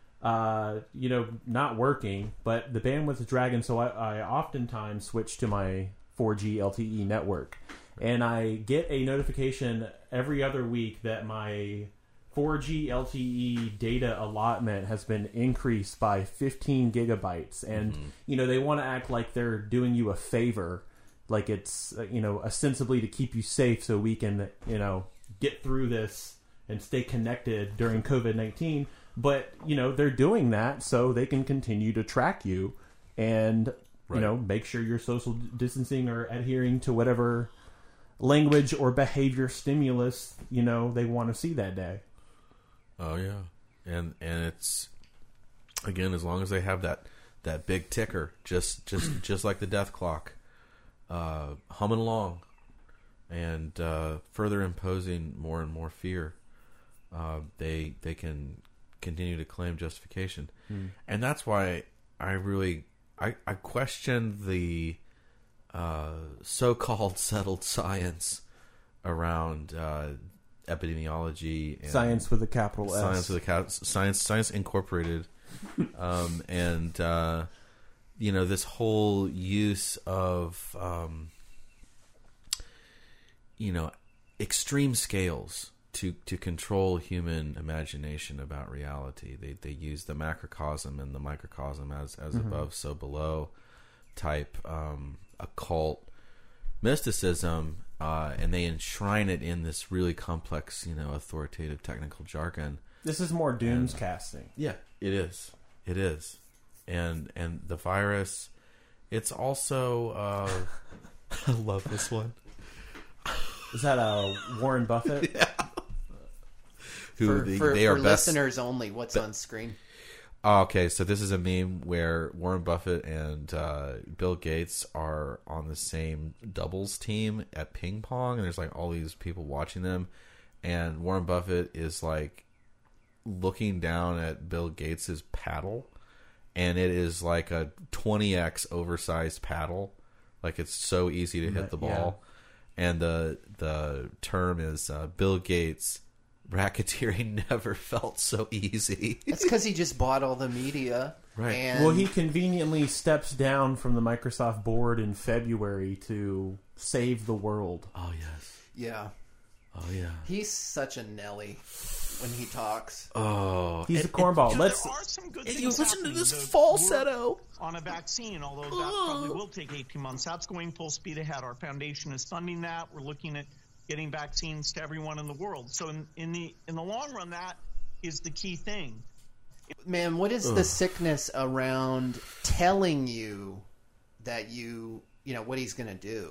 Not working, but the bandwidth is dragging, so I oftentimes switch to my 4G LTE network, and I get a notification every other week that my 4G LTE data allotment has been increased by 15 gigabytes, and they want to act like they're doing you a favor, like it's ostensibly to keep you safe so we can get through this and stay connected during COVID-19. But they're doing that so they can continue to track you and make sure you're social distancing or adhering to whatever language or behavior stimulus they want to see that day. Oh yeah, and it's again, as long as they have that big ticker, just like the death clock, humming along, and further imposing more and more fear, they can continue to claim justification, and that's why I question the so-called settled science around epidemiology, and science with a capital S. Science Incorporated, and this whole use of extreme scales to control human imagination about reality. They use the macrocosm and the microcosm as above, so below type occult mysticism, and they enshrine it in this really complex, authoritative technical jargon. This is more doomscasting. Yeah, it is. It is. And the virus, it's also I love this one. Is that Warren Buffett? Yeah. For they are best listeners only, what's on screen? Okay, so this is a meme where Warren Buffett and Bill Gates are on the same doubles team at ping pong, and there's like all these people watching them, and Warren Buffett is like looking down at Bill Gates's paddle, and it is like a 20x oversized paddle, like it's so easy to hit the ball, and the term is Bill Gates. Racketeering never felt so easy. It's because he just bought all the media. Right. And well, he conveniently steps down from the Microsoft board in February to save the world. Oh, yes. Yeah. Oh, yeah. He's such a Nelly when he talks. Oh. He's a cornball. There are some good things listen to this happening. falsetto. On a vaccine, although that probably will take 18 months. That's going full speed ahead. Our foundation is funding that. We're looking at getting vaccines to everyone in the world. So in the long run, that is the key thing. Man, what is the sickness around telling you that what he's going to do?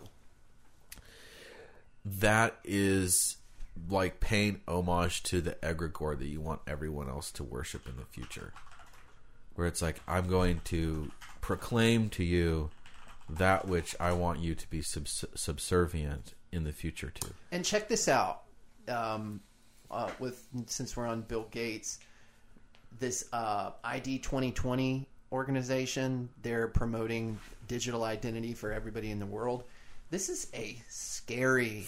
That is like paying homage to the egregore that you want everyone else to worship in the future. Where it's like, I'm going to proclaim to you that which I want you to be subservient in the future too. And check this out. Since we're on Bill Gates, this ID 2020 organization, they're promoting digital identity for everybody in the world. This is a scary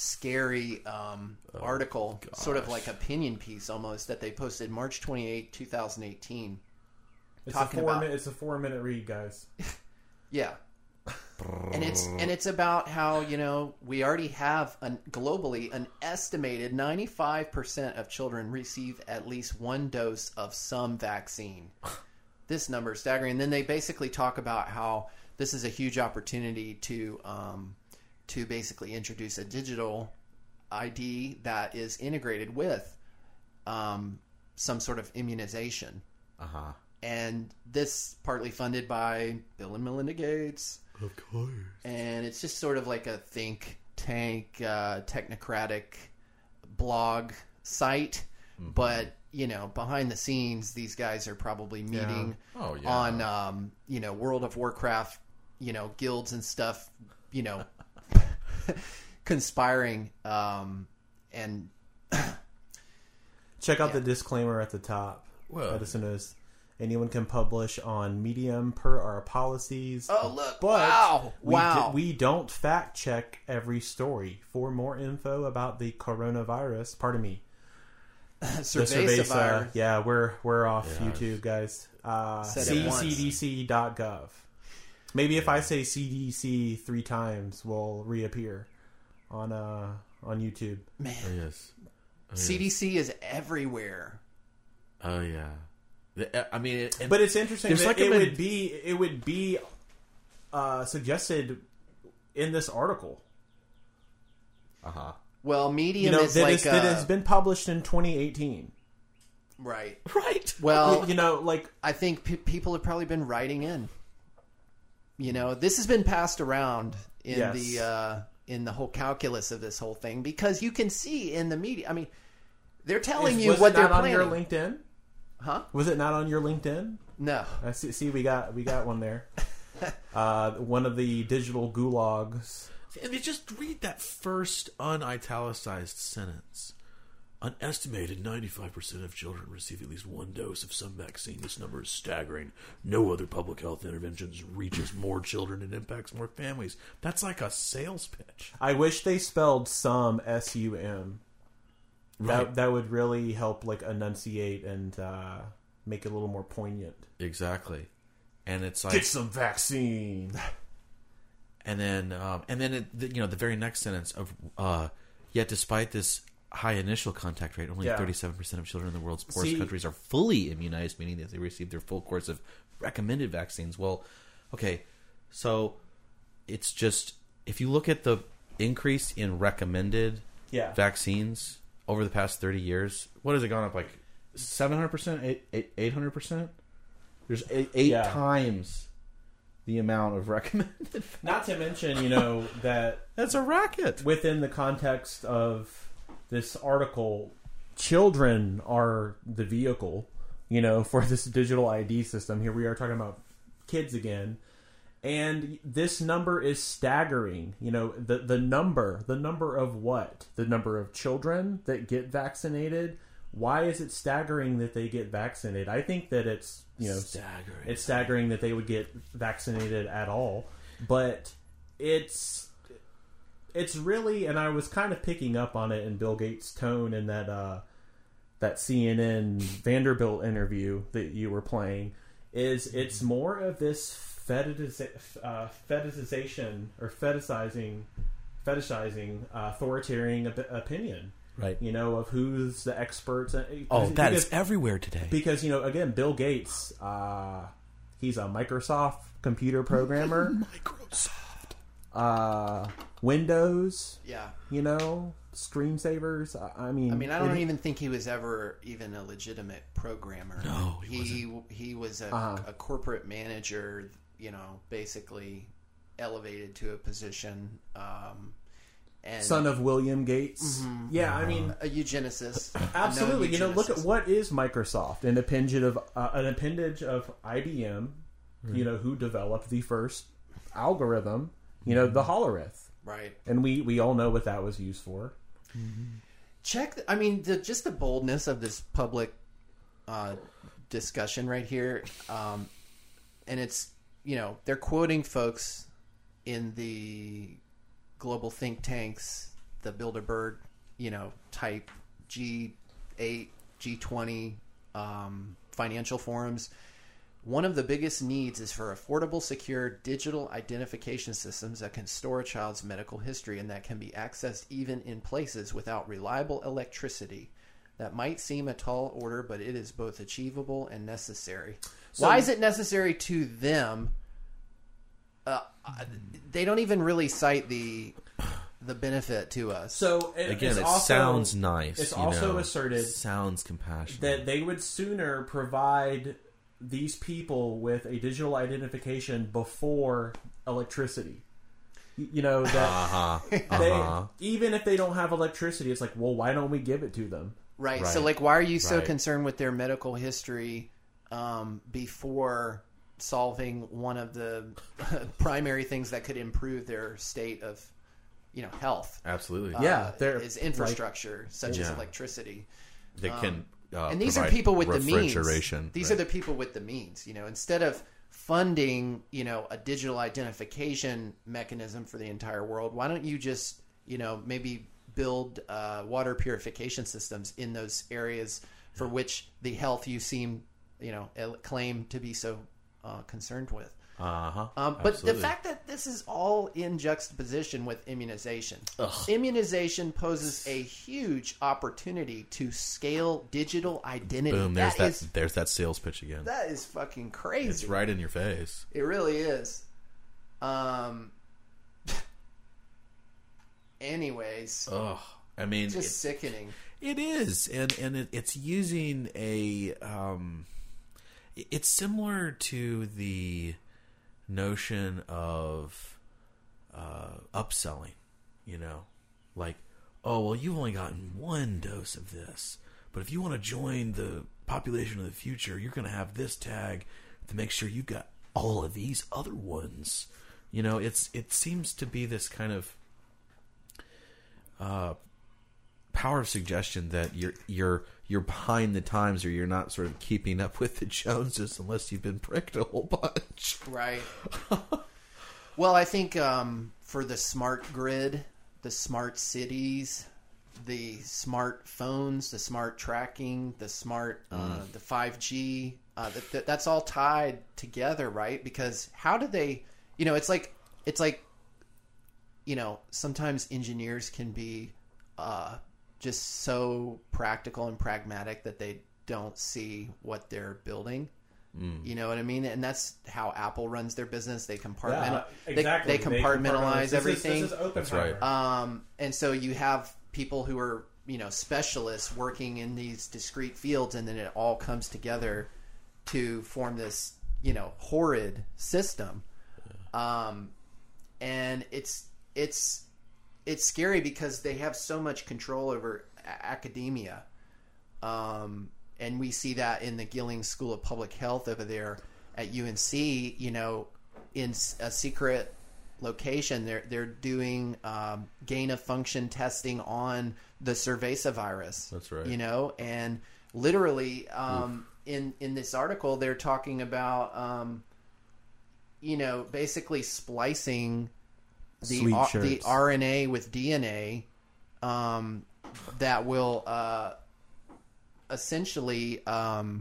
article, sort of like opinion piece almost, that they posted March 28, 2018. It's a 4-minute read, guys. Yeah. And it's about how, we already have globally an estimated 95% of children receive at least one dose of some vaccine. This number is staggering. And then they basically talk about how this is a huge opportunity to basically introduce a digital ID that is integrated with some sort of immunization. Uh-huh. And this partly funded by Bill and Melinda Gates. Of course. And it's just sort of like a think tank, technocratic blog site. Mm-hmm. But, behind the scenes, these guys are probably meeting on, World of Warcraft, guilds and stuff, conspiring. And check out the disclaimer at the top. Well, Edison is anyone can publish on Medium per our policies. Oh, look. But Wow. we don't fact check every story. For more info about the coronavirus, pardon me. Cerveza. Yeah, we're off YouTube, guys. Said it once. CDC.gov. Maybe if I say CDC 3 times, we'll reappear on YouTube. Man. Oh, yes. CDC is everywhere. Oh, yeah. I mean, But it's interesting that like it would be suggested in this article. Uh-huh. Well, Medium is that like that has been published in 2018. Right. Well, I think people have probably been writing in. This has been passed around in the whole calculus of this whole thing, because you can see in the media. I mean, they're telling you what they're planning. Was it not on your LinkedIn? Huh? Was it not on your LinkedIn? No. I see. We got one there. One of the digital gulags. And you just read that first unitalicized sentence. An estimated 95% of children receive at least one dose of some vaccine. This number is staggering. No other public health interventions reaches more children and impacts more families. That's like a sales pitch. I wish they spelled some S-U-M. Right. That would really help enunciate and make it a little more poignant. Exactly. And it's like, get some vaccine. And then the very next sentence of yet despite this high initial contact rate, only 37% of children in the world's poorest countries are fully immunized, meaning that they receive their full course of recommended vaccines. Well, okay, so it's just, if you look at the increase in recommended vaccines over the past 30 years, what has it gone up, like 700%, 800%? There's eight times the amount of recommended. Not to mention, that that's a racket. Within the context of this article, children are the vehicle, for this digital ID system. Here we are talking about kids again. And this number is staggering. The number of what? The number of children that get vaccinated. Why is it staggering that they get vaccinated? I think that it's, staggering. It's staggering that they would get vaccinated at all. But it's really, and I was kind of picking up on it in Bill Gates' tone in that CNN Vanderbilt interview that you were playing, it's more of this fetishizing authoritarian opinion. Right. Of who's the experts. That is everywhere today. Because, again, Bill Gates, he's a Microsoft computer programmer. Windows. Yeah. Screensavers. I mean, I don't even think he was ever even a legitimate programmer. No, he was a corporate manager, basically elevated to a position. And son of William Gates. Mm-hmm. Yeah, I mean, a eugenicist. Absolutely. Look at what is Microsoft, an appendage of IBM. Who developed the first algorithm. The Hollerith. Right. And we all know what that was used for. Mm-hmm. Just the boldness of this public discussion right here. And it's, they're quoting folks in the global think tanks, the Bilderberg, type G8, G20 financial forums. One of the biggest needs is for affordable, secure digital identification systems that can store a child's medical history and that can be accessed even in places without reliable electricity. That might seem a tall order, but it is both achievable and necessary. Why is it necessary to them? They don't even really cite the benefit to us. So again, it sounds nice. It's also asserted, sounds compassionate, that they would sooner provide these people with a digital identification before electricity. You know that they, even if they don't have electricity, it's like, well, why don't we give it to them? Right. So, like, why are you so Right. concerned with their medical history before solving one of the primary things that could improve their state of, health? Absolutely. Is infrastructure such as electricity. They can. And these are provide people with the means. refrigeration. These are the people with the means. Instead of funding, a digital identification mechanism for the entire world, why don't you just, maybe build water purification systems in those areas for which the health you seem, claim to be so concerned with. But the fact that this is all in juxtaposition with immunization. Immunization poses a huge opportunity to scale digital identity. Boom, there's that sales pitch again. That is fucking crazy. It's right in your face. It really is. Anyways. I mean, just sickening. It is, and it's using a. It's similar to the notion of upselling. Like, oh well, you've only gotten one dose of this, but if you want to join the population of the future, you're going to have this tag to make sure you've got all of these other ones. It seems to be this kind of power of suggestion that you're behind the times, or you're not sort of keeping up with the Joneses unless you've been pricked a whole bunch. Right. Well, I think for the smart grid, the smart cities, the smart phones, the smart tracking, the smart the 5G, that's all tied together, right? Because how do they? It's like sometimes engineers can be just so practical and pragmatic that they don't see what they're building. You know what I mean? And that's how Apple runs their business. They compartmentalize they compartmentalize everything. This is open. That's right. And so you have people who are, specialists working in these discrete fields, and then it all comes together to form this, horrid system. And it's scary because they have so much control over academia. And we see that in the Gillings School of Public Health over there at UNC, in a secret location. They're doing gain of function testing on the cerveza virus. That's right. And literally in this article, they're talking about, basically splicing the RNA with DNA that will essentially, the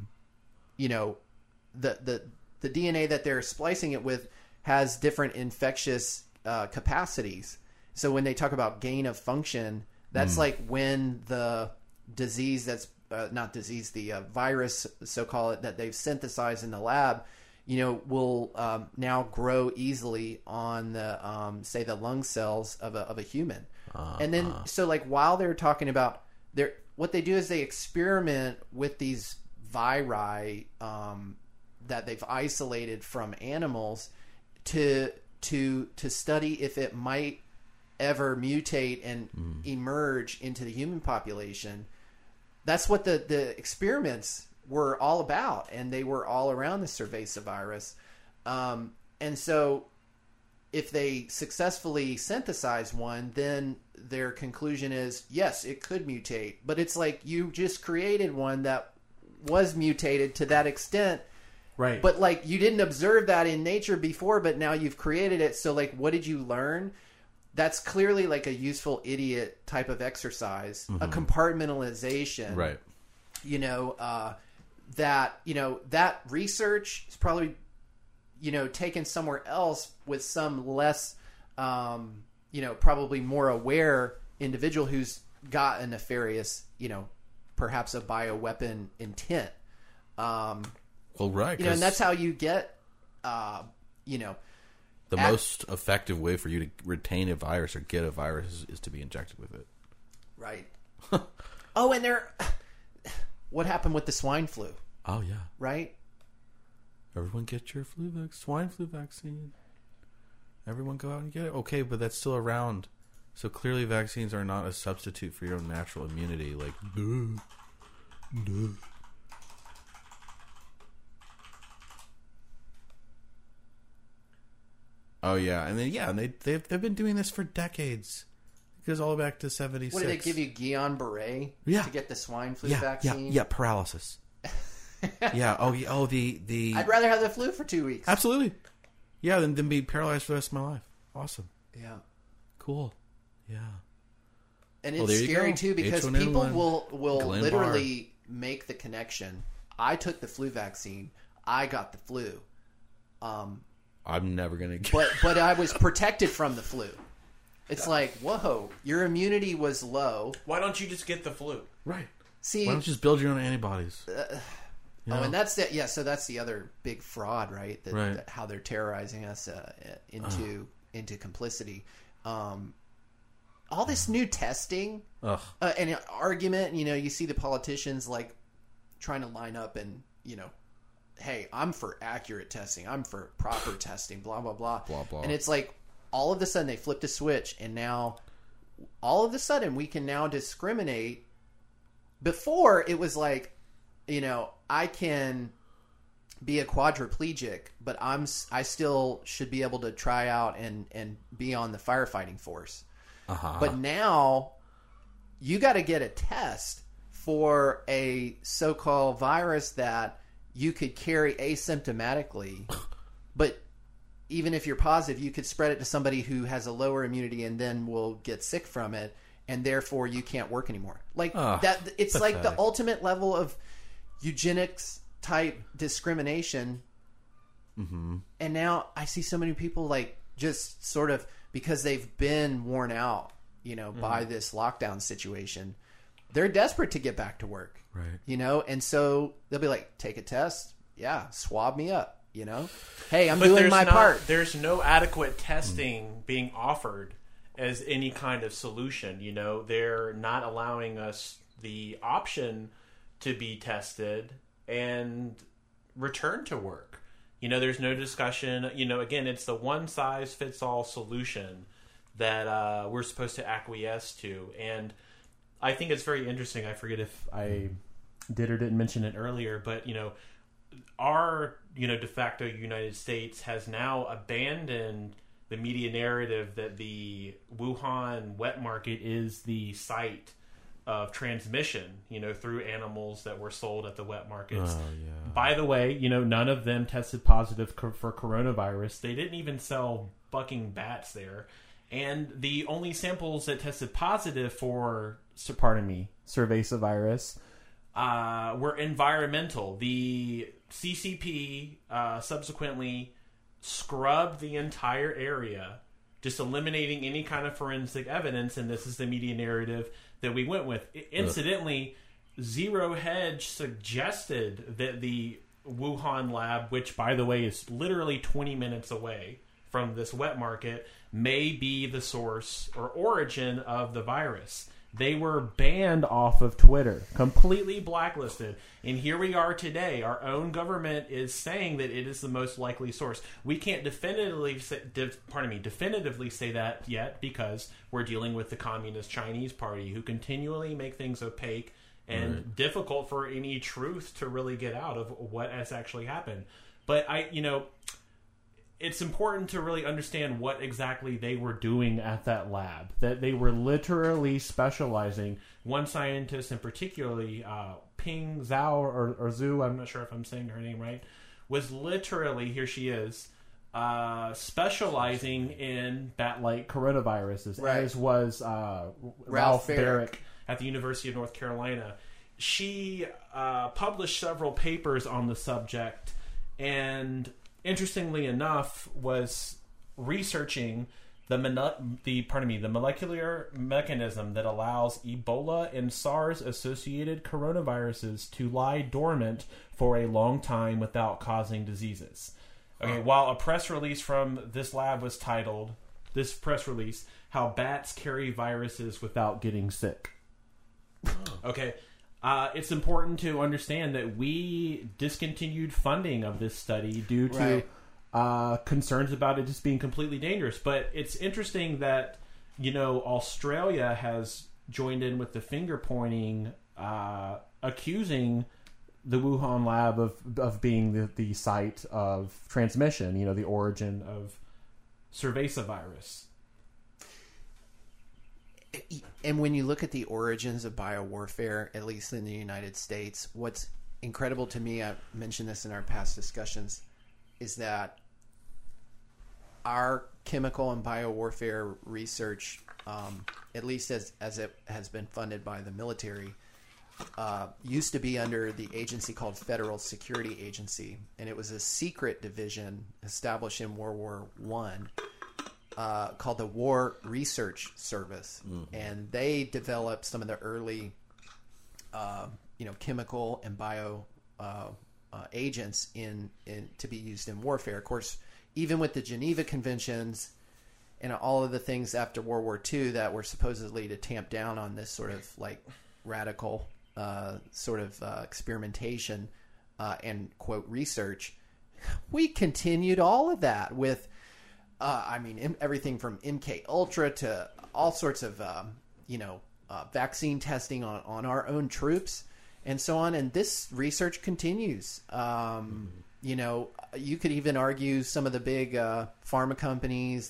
DNA that they're splicing it with has different infectious capacities. So when they talk about gain of function, that's like when the disease that's not disease, the virus, so-called, that they've synthesized in the lab, will now grow easily on the, say, the lung cells of a human. And then, so like while they're talking about what they do is they experiment with these viri that they've isolated from animals to study if it might ever mutate and emerge into the human population. That's what the experiments were all about, and they were all around the cerveza virus. And so if they successfully synthesize one, then their conclusion is, yes, it could mutate. But it's like you just created one that was mutated to that extent. Right. But like you didn't observe that in nature before, but now you've created it. So like, what did you learn? That's clearly like a useful idiot type of exercise, a compartmentalization. Right. That research is probably, taken somewhere else with some less, probably more aware individual who's got a nefarious, perhaps a bioweapon intent. Well, right. And that's how you get, the most effective way for you to retain a virus or get a virus is to be injected with it. Right. Oh, and what happened with the swine flu? Oh, yeah. Right? Everyone get your swine flu vaccine. everyone go out and get it. Okay, but that's still around. So clearly vaccines are not a substitute for your own natural immunity. Like, duh. Oh yeah, and then they've been doing this for decades. It goes all the way back to 76. What did they give you, Guillain-Barré? Yeah. To get the swine flu vaccine? Yeah, paralysis. the I'd rather have the flu for 2 weeks. Absolutely. Yeah, than be paralyzed for the rest of my life. Awesome. Yeah. Cool. Yeah. And it's scary too because H1N1, people will Glenn literally make the connection. I took the flu vaccine. I got the flu. I'm never gonna get. But I was protected from the flu. It's like, whoa, your immunity was low. Why don't you just get the flu? Right. See, why don't you just build your own antibodies? And that's the so that's the other big fraud, right? Right. That how they're terrorizing us into complicity. All this new testing and argument, you see the politicians like trying to line up and, hey, I'm for accurate testing. I'm for proper testing, blah, blah, blah. Blah, blah. And it's like all of a sudden they flipped a switch and now all of a sudden we can now discriminate. Before it was like, I can be a quadriplegic, but I still should be able to try out and be on the firefighting force. But now you got to get a test for a so-called virus that you could carry asymptomatically. But even if you're positive, you could spread it to somebody who has a lower immunity and then will get sick from it. And therefore you can't work anymore. Like that. It's pathetic. Like the ultimate level of eugenics type discrimination. Mm-hmm. And now I see so many people like just sort of, because they've been worn out, by this lockdown situation, they're desperate to get back to work, right? And so they'll be like, take a test. Yeah. Swab me up, Hey, I'm doing my part. There's no adequate testing being offered as any kind of solution. They're not allowing us the option to be tested and return to work. There's no discussion. Again, it's the one-size-fits-all solution that we're supposed to acquiesce to. And I think it's very interesting. I forget if I did or didn't mention it earlier, but, our, de facto United States has now abandoned the media narrative that the Wuhan wet market is the site of transmission, through animals that were sold at the wet markets. Oh, yeah. By the way, none of them tested positive for coronavirus. They didn't even sell fucking bats there. And the only samples that tested positive for, cerveza virus, were environmental. The CCP subsequently scrubbed the entire area, just eliminating any kind of forensic evidence, and this is the media narrative that we went with. Incidentally, Zero Hedge suggested that the Wuhan lab, which, by the way, is literally 20 minutes away from this wet market, may be the source or origin of the virus. They were banned off of Twitter, completely blacklisted. And here we are today. Our own government is saying that it is the most likely source. We can't definitively say that yet because we're dealing with the Communist Chinese Party, who continually make things opaque and difficult for any truth to really get out of what has actually happened. But it's important to really understand what exactly they were doing at that lab. That they were literally specializing. One scientist in particularly, Ping Zhao or Zhu, I'm not sure if I'm saying her name right, was literally, here she is, specializing in bat-like coronaviruses, as was Ralph Barrick at the University of North Carolina. She published several papers on the subject, and interestingly enough, was researching the molecular mechanism that allows Ebola and SARS-associated coronaviruses to lie dormant for a long time without causing diseases. Okay, while a press release from this lab was titled, How Bats Carry Viruses Without Getting Sick. Okay. It's important to understand that we discontinued funding of this study due to concerns about it just being completely dangerous. But it's interesting that, Australia has joined in with the finger pointing, accusing the Wuhan lab of being the site of transmission, the origin of cerveza virus. And when you look at the origins of biowarfare, at least in the United States, what's incredible to me, I mentioned this in our past discussions, is that our chemical and biowarfare research, at least as it has been funded by the military, used to be under the agency called Federal Security Agency, and it was a secret division established in World War I called the War Research Service, and they developed some of the early, chemical and bio agents in to be used in warfare. Of course, even with the Geneva Conventions and all of the things after World War II that were supposedly to tamp down on this sort of like radical experimentation and quote research, we continued all of that with everything from MK Ultra to all sorts of vaccine testing on our own troops and so on, and this research continues. You could even argue some of the big pharma companies,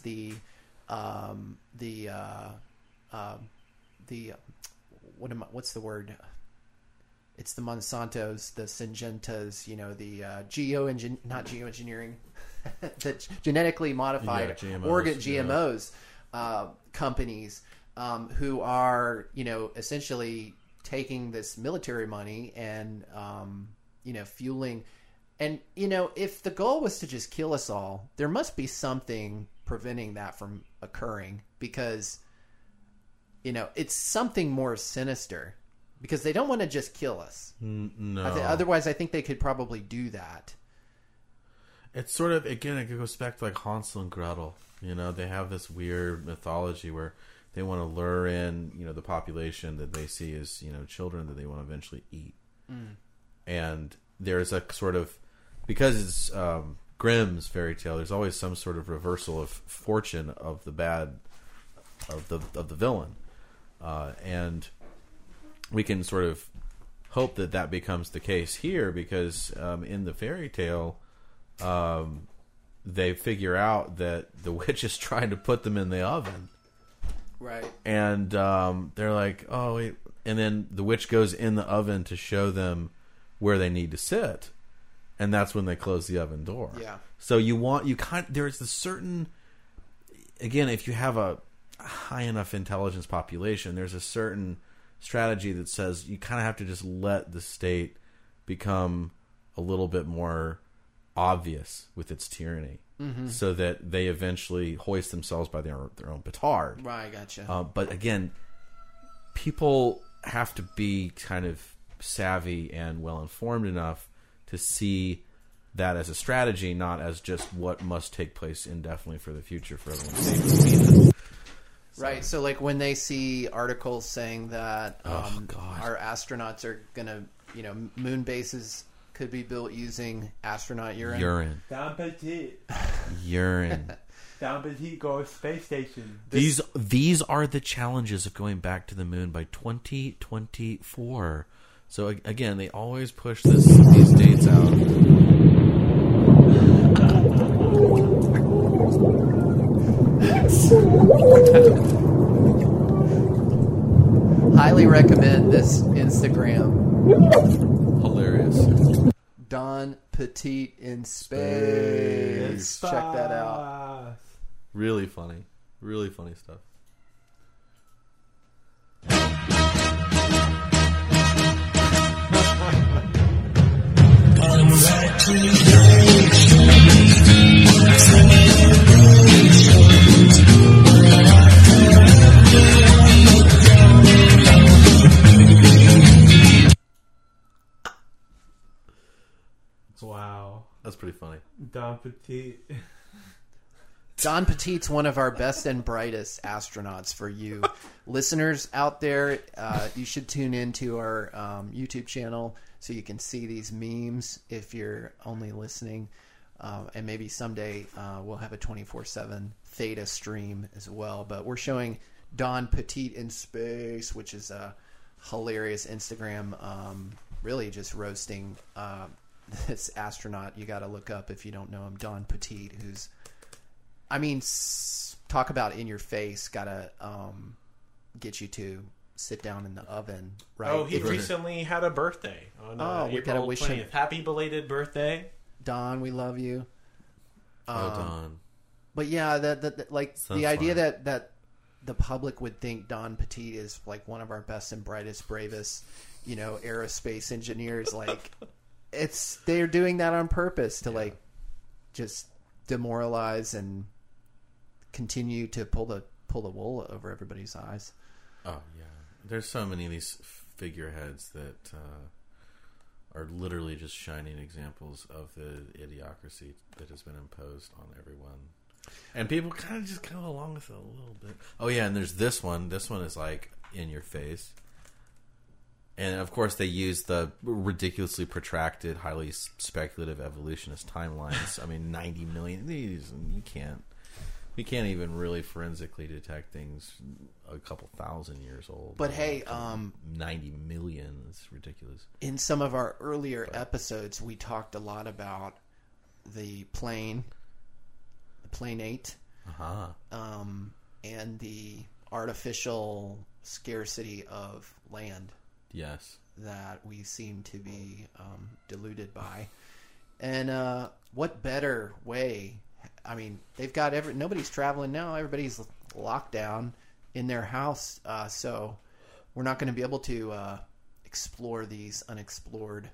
what's the word? It's the Monsantos, the Syngentas, the geoengineering, the genetically modified GMOs companies who are, essentially taking this military money and, fueling. And, if the goal was to just kill us all, there must be something preventing that from occurring because, it's something more sinister. Because they don't want to just kill us. No. Otherwise, I think they could probably do that. It's sort of, again, it goes back to like Hansel and Gretel. They have this weird mythology where they want to lure in, the population that they see as, children that they want to eventually eat. And there's a sort of, because it's Grimm's fairy tale, there's always some sort of reversal of fortune of the bad, of the villain. And we can sort of hope that becomes the case here because in the fairy tale, they figure out that the witch is trying to put them in the oven. Right. And they're like, oh, wait. And then the witch goes in the oven to show them where they need to sit. And that's when they close the oven door. Yeah. So there's a certain, again, if you have a high enough intelligence population, there's a certain strategy that says you kind of have to just let the state become a little bit more obvious with its tyranny, so that they eventually hoist themselves by their own petard. Right, gotcha. But again, people have to be kind of savvy and well informed enough to see that as a strategy, not as just what must take place indefinitely for the future for everyone's safety. Right, so like when they see articles saying that our astronauts are going to, moon bases could be built using astronaut urine. Don Petit. Urine. Don Petit goes space station. These are the challenges of going back to the moon by 2024. So again, they always push these dates out. Highly recommend this Instagram. Hilarious. Don Petit in space. Check that out. Really funny. Really funny stuff. Wow. That's pretty funny. Don Petit. Don Petit's one of our best and brightest astronauts for you listeners out there. You should tune into our YouTube channel so you can see these memes if you're only listening. And maybe someday we'll have a 24/7 Theta stream as well. But we're showing Don Petit in space, which is a hilarious Instagram, really just roasting this astronaut. You got to look up if you don't know him, Don Petit, who's, I mean, talk about in your face, gotta get you to sit down in the oven, right? Oh, he recently had a birthday on we gotta April wish 20th. him Happy belated birthday, Don. We love you. Don. But yeah, like Sounds the idea fun. that the public would think Don Petit is like one of our best and brightest, bravest, aerospace engineers. Like, they're doing that on purpose to like just demoralize and continue to pull the wool over everybody's eyes. Oh yeah, there's so many of these figureheads that are literally just shining examples of the idiocracy that has been imposed on everyone, and people kind of just go along with it a little bit. Oh yeah, and there's this one. This one is like in your face, and of course they use the ridiculously protracted, highly speculative evolutionist timelines. I mean, 90 million. These we can't even really forensically detect things a couple thousand years old. But hey, 90 million is ridiculous. In some of our earlier episodes, we talked a lot about the Plane 8, and the artificial scarcity of land. Yes, that we seem to be deluded by. And what better way? I mean, they've got nobody's traveling now. Everybody's locked down in their house. So we're not going to be able to explore these unexplored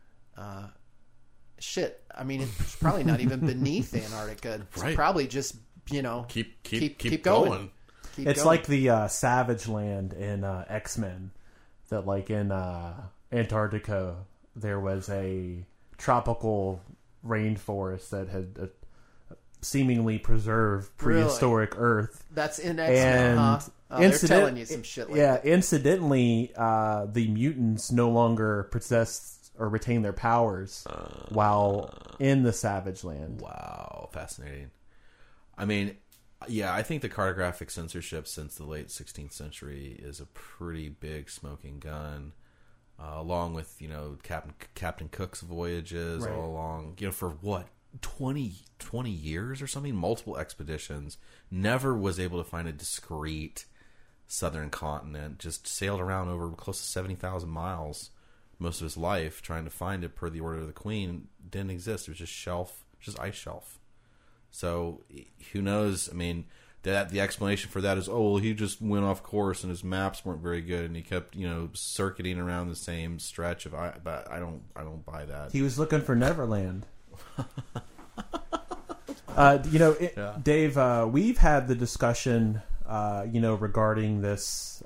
shit. I mean, it's probably not even beneath Antarctica. It's probably just, keep going. It's going. like the Savage Land in X-Men, that like in Antarctica there was a tropical rainforest that had seemingly preserved prehistoric Earth. That's in X-Men, huh? They're telling you some shit like that. Incidentally, the mutants no longer possess or retain their powers while in the Savage Land. Wow, fascinating. I mean, yeah, I think the cartographic censorship since the late 16th century is a pretty big smoking gun, along with, Captain Cook's voyages, all along, for what, 20 years or something, multiple expeditions, never was able to find a discrete southern continent, just sailed around over close to 70,000 miles most of his life trying to find it per the order of the Queen. Didn't exist. It was just ice shelf. So who knows? I mean, that the explanation for that is, he just went off course and his maps weren't very good and he kept, circuiting around the same stretch of but I don't buy that. He was looking for Neverland. Dave, we've had the discussion, regarding this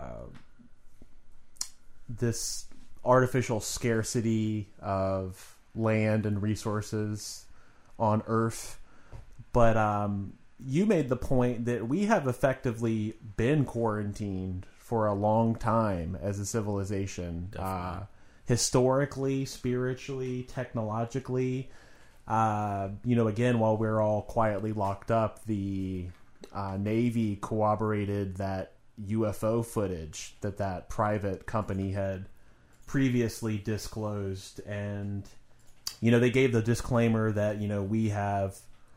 artificial scarcity of land and resources on Earth. But you made the point that we have effectively been quarantined for a long time as a civilization, historically, spiritually, technologically. Again, while we're all quietly locked up, the Navy corroborated that UFO footage that private company had previously disclosed. And, they gave the disclaimer that, we have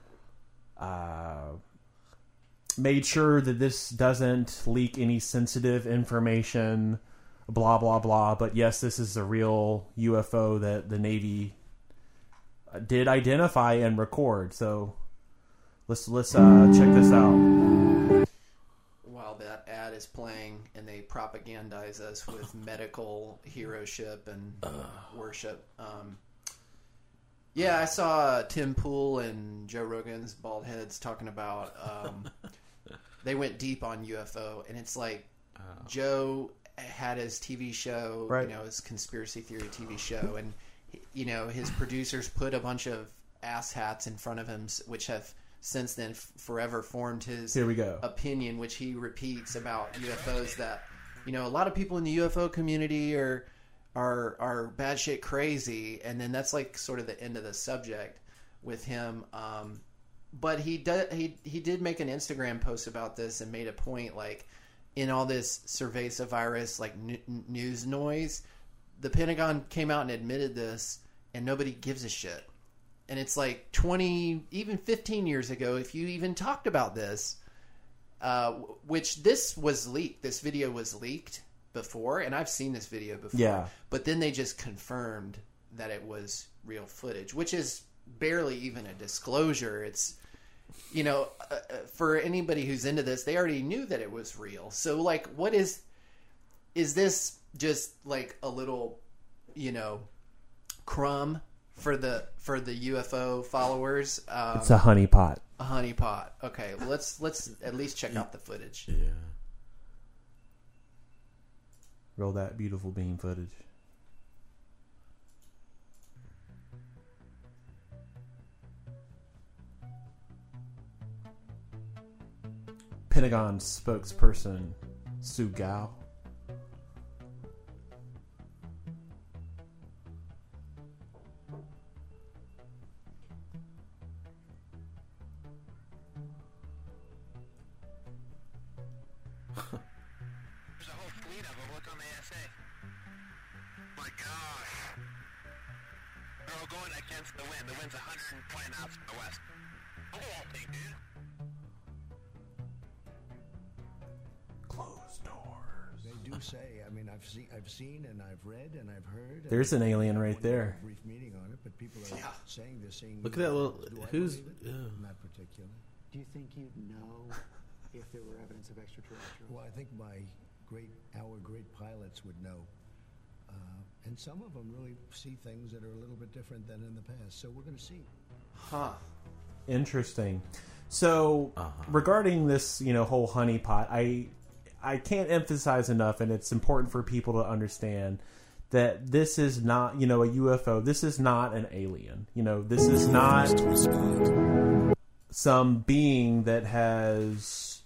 made sure that this doesn't leak any sensitive information, blah, blah, blah. But yes, this is a real UFO that the Navy did identify and record. So let's check this out. While that ad is playing and they propagandize us with medical heroship and worship. I saw Tim Pool and Joe Rogan's bald heads talking about they went deep on UFO, and it's like Joe had his TV show, his conspiracy theory TV show, and his producers put a bunch of asshats in front of him, which have since then forever formed his opinion, which he repeats about UFOs. That a lot of people in the UFO community are batshit crazy, and then that's like sort of the end of the subject. with him. But he did make an Instagram post about this and made a point, like, in all this cerveza virus, like, news noise, the Pentagon came out and admitted this, and nobody gives a shit. And it's like 20, even 15 years ago, if you even talked about this, which this was leaked. This video was leaked before, and I've seen this video before. Yeah. But then they just confirmed that it was real footage, which is barely even a disclosure. It's, you know, for anybody who's into this, they already knew that it was real. So, like, what is this just like a little, you know, crumb for the UFO followers? It's a honeypot. A honeypot. Okay, well, let's at least check out the footage. Yeah. Roll that beautiful beam footage. Pentagon spokesperson Su Gao. There's a whole fleet of them. Look on the ASA. My gosh. They're all going against the wind. The wind's 120 knots from the west. Look at that thing, dude. Closed doors. They do say. I mean, I've seen, and I've read, and I've heard. There's an alien right there. Brief meeting on it, but people are saying they're seeing. Look at that little. Do I Who's? believe it? Not particularly. Do you think you'd know if there were evidence of extraterrestrial? Well, I think our great pilots would know, and some of them really see things that are a little bit different than in the past. So we're going to see. Huh. Interesting. So regarding this, you know, whole honeypot, I can't emphasize enough, and it's important for people to understand that this is not, you know, a UFO. This is not an alien. You know, this is not some being that has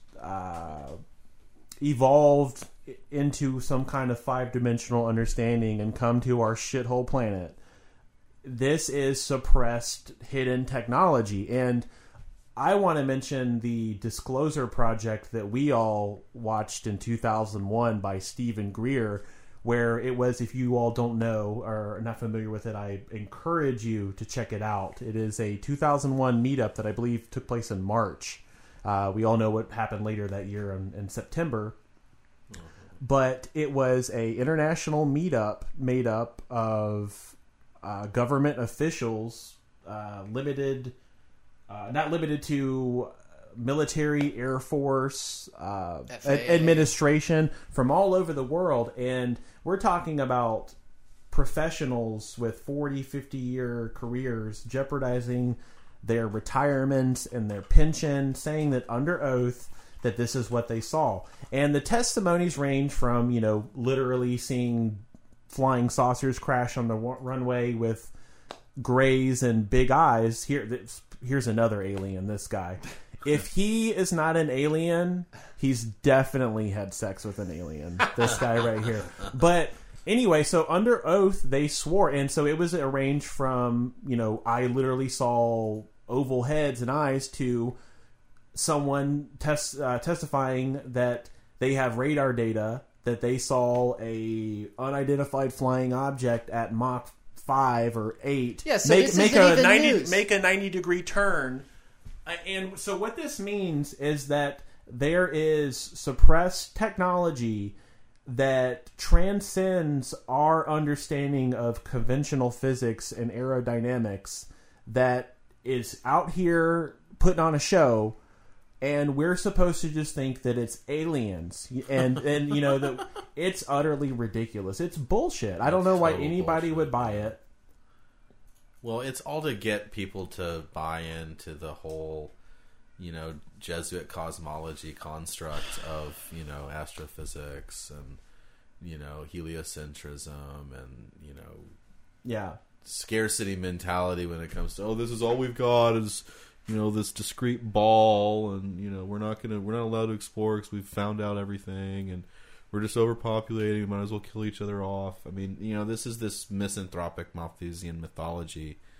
evolved into some kind of 5-dimensional understanding and come to our shithole planet. This is suppressed, hidden technology. And I want to mention the Disclosure Project that we all watched in 2001 by Stephen Greer, where it was, if you all don't know or are not familiar with it, I encourage you to check it out. It is a 2001 meetup that I believe took place in March. We all know what happened later that year in September. But it was a international meetup made up of government officials, not limited to military, Air Force, administration from all over the world. And we're talking about professionals with 40, 50-year careers jeopardizing their retirement and their pension, saying that under oath that this is what they saw. And the testimonies range from, you know, literally seeing flying saucers crash on the runway with grays and big eyes. Here's another alien, this guy. If he is not an alien, he's definitely had sex with an alien. This guy right here. But anyway, so under oath, they swore. And so it was arranged from, you know, I literally saw oval heads and eyes to someone testifying that they have radar data, that they saw a unidentified flying object at Mach 5 or 8. Yeah, so make a 90-degree turn. And so what this means is that there is suppressed technology that transcends our understanding of conventional physics and aerodynamics that is out here putting on a show, and we're supposed to just think that it's aliens. And you know, that it's utterly ridiculous. It's bullshit. I don't know why anybody would buy it. Well, it's all to get people to buy into the whole, you know, Jesuit cosmology construct of, you know, astrophysics and, you know, heliocentrism and, you know, scarcity mentality when it comes to, oh, this is all we've got is, you know, this discrete ball, and, you know, we're not allowed to explore because we've found out everything, and we're just overpopulating. We might as well kill each other off. I mean, you know, this is this misanthropic Malthusian mythology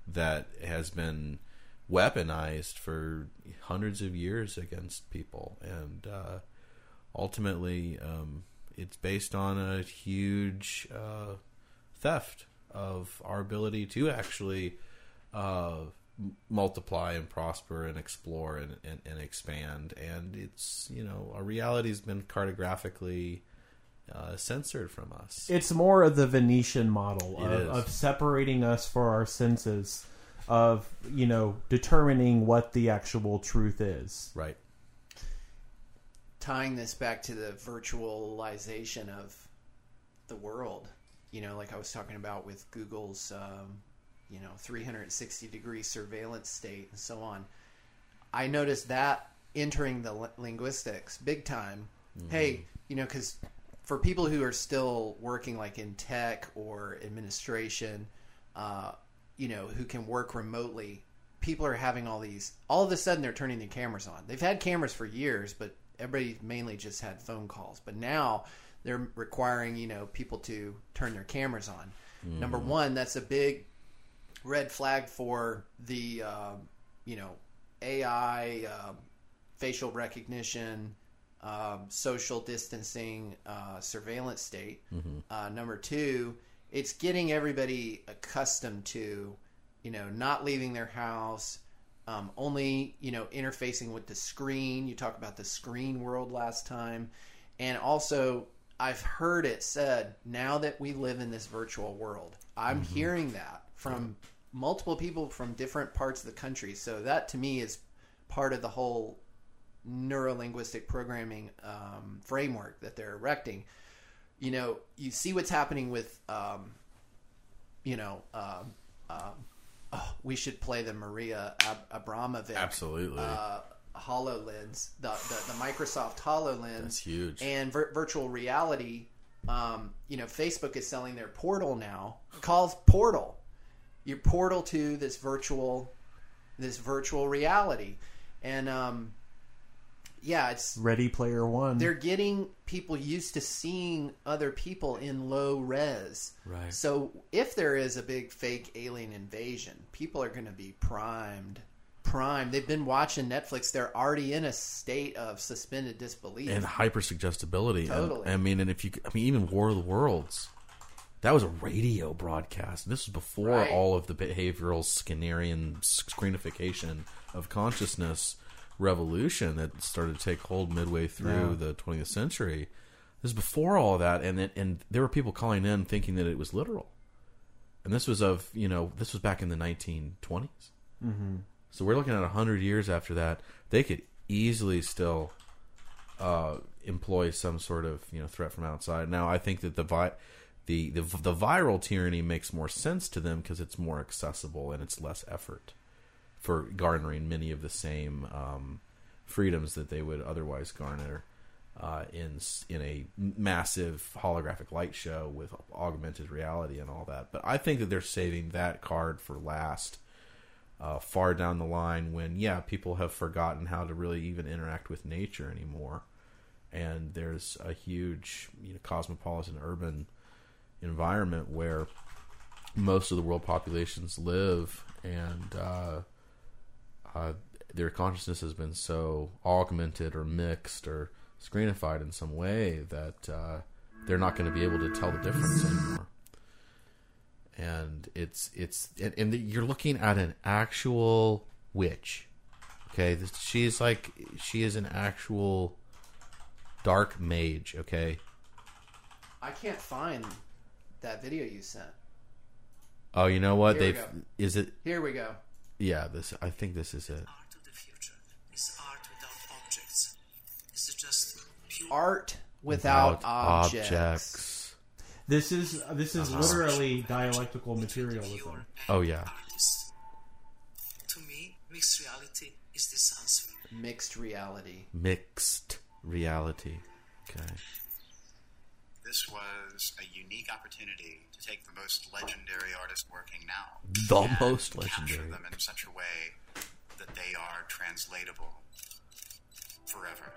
that has been weaponized for hundreds of years against people, and ultimately it's based on a huge theft of our ability to actually multiply and prosper and explore and expand. And it's, our reality has been cartographically censored from us. It's more of the Venetian model of separating us for our senses, of determining what the actual truth is. Right. Tying this back to the virtualization of the world, like I was talking about with Google's 360-degree surveillance state and so on. I noticed that entering the linguistics big time. Mm-hmm. Hey, because for people who are still working like in tech or administration, who can work remotely, people are having all of a sudden they're turning their cameras on. They've had cameras for years, but everybody mainly just had phone calls. But now they're requiring, people to turn their cameras on. Mm-hmm. Number one, that's a big red flag for the, AI, facial recognition, social distancing, surveillance state. Mm-hmm. Number two, it's getting everybody accustomed to, not leaving their house, only, interfacing with the screen. You talked about the screen world last time. And also, I've heard it said, now that we live in this virtual world, I'm mm-hmm. hearing that from multiple people from different parts of the country. So that, to me, is part of the whole neurolinguistic programming framework that they're erecting. You see what's happening with, we should play the Maria Abramovic. Absolutely. HoloLens, the Microsoft HoloLens. That's huge. And virtual reality. Facebook is selling their Portal now. Called Portal. Your portal to this virtual reality. And it's Ready Player One. They're getting people used to seeing other people in low res. Right. So if there is a big fake alien invasion, people are going to be primed. They've been watching Netflix. They're already in a state of suspended disbelief and hypersuggestibility. Totally. Even War of the Worlds. That was a radio broadcast. This was before all of the behavioral Skinnerian screenification of consciousness revolution that started to take hold midway through the 20th century. This is before all of that, and there were people calling in thinking that it was literal. And this was this was back in the 1920s. Mm-hmm. So we're looking at 100 years after that. They could easily still employ some sort of threat from outside. Now, I think that the viral tyranny makes more sense to them because it's more accessible and it's less effort for garnering many of the same freedoms that they would otherwise garner in a massive holographic light show with augmented reality and all that. But I think that they're saving that card for last, far down the line when, people have forgotten how to really even interact with nature anymore. And there's a huge cosmopolitan urban environment where most of the world populations live, and their consciousness has been so augmented or mixed or screenified in some way that they're not going to be able to tell the difference anymore. And and you're looking at an actual witch. Okay, she is an actual dark mage. Okay, I can't find that video you sent. Oh, you know what? Is it? Here we go. Yeah, I think this is it. Art of the future is art without objects. It's just pure art without objects. This is literally dialectical materialism. Oh yeah. To me, mixed reality is this answer. Mixed reality. Mixed reality. Okay. This was a unique opportunity to take the most legendary artists working now. The most legendary. Capture them in such a way that they are translatable forever.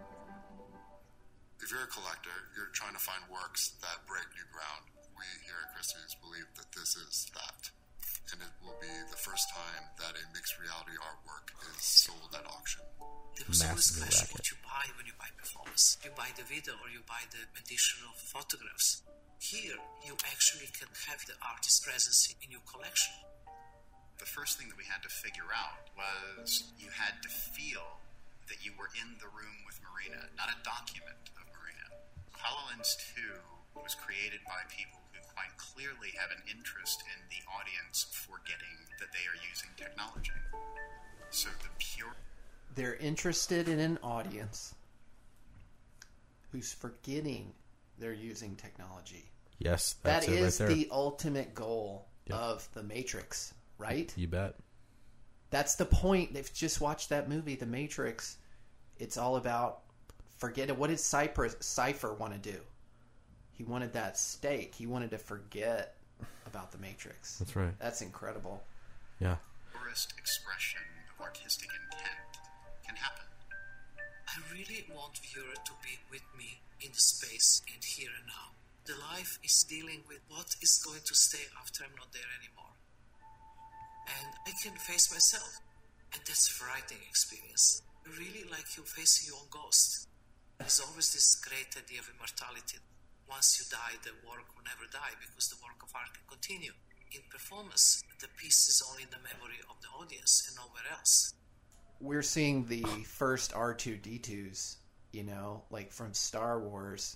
If you're a collector, you're trying to find works that break new ground. We here at Christie's believe that this is that. and it will be the first time that a mixed reality artwork is sold at auction. There was always Massive question racket. what you buy when you buy performance. You buy the video or you buy the additional photographs. Here, you actually can have the artist's presence in your collection. The first thing that we had to figure out was you had to feel that you were in the room with Marina, not a document of Marina. HoloLens 2 was created by people who quite clearly have an interest in the audience forgetting that they are using technology. So the pure... They're interested in an audience who's forgetting they're using technology. Yes, That that's it is right there. the ultimate goal Yep. of The Matrix, right? You bet. That's the point. They've just watched that movie, The Matrix. It's all about forgetting. What did Cypher want to do? He wanted that steak. He wanted to forget about The Matrix. That's right. That's incredible. Yeah. purest expression of artistic intent can happen. I really want viewer to be with me in the space and here and now. The life is dealing with what is going to stay after I'm not there anymore. And I can face myself. And that's a frightening experience. Really like you facing your own ghost. There's always this great idea of immortality. Once you die, the work will never die because the work of art can continue. In performance, the piece is only in the memory of the audience and nowhere else. We're seeing the first R2-D2s, you know, like from Star Wars,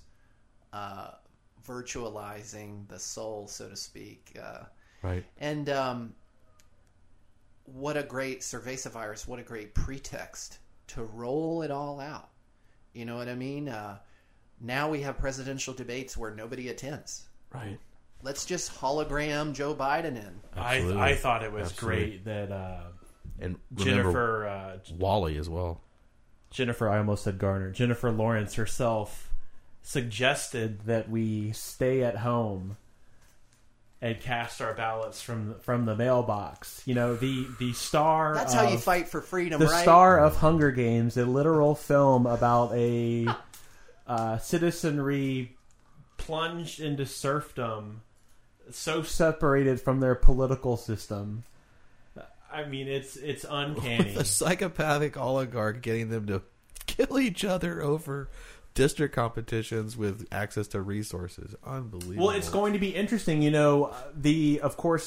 virtualizing the soul, so to speak. Right. And what a great Cerveza virus, what a great pretext to roll it all out. You know what I mean? Now we have presidential debates where nobody attends. Right. Let's just hologram Joe Biden in. I thought it was great that and Jennifer Wally as well. Jennifer, I almost said Garner. Jennifer Lawrence herself suggested that we stay at home and cast our ballots from the mailbox. You know, the star. That's how you fight for freedom, the right? star of Hunger Games, a literal film about a citizenry plunged into serfdom, so separated from their political system. I mean, it's uncanny. With a psychopathic oligarch getting them to kill each other over district competitions with access to resources. Unbelievable. Well, it's going to be interesting. You know, the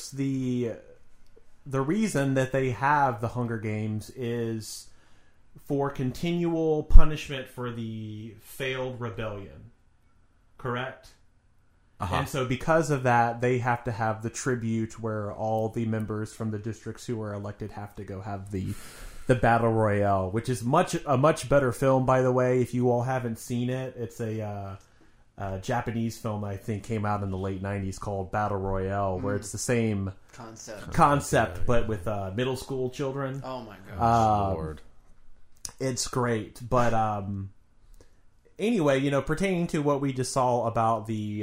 reason that they have the Hunger Games is for continual punishment for the failed rebellion. Correct? Uh-huh. And so because of that, they have to have the tribute where all the members from the districts who are elected have to go have the Battle Royale, which is a much better film, by the way. If you all haven't seen it, it's a Japanese film, I think, came out in the late 90s called Battle Royale, where it's the same concept but with middle school children. Oh my gosh. Lord. It's great. But anyway, you know, pertaining to what we just saw about the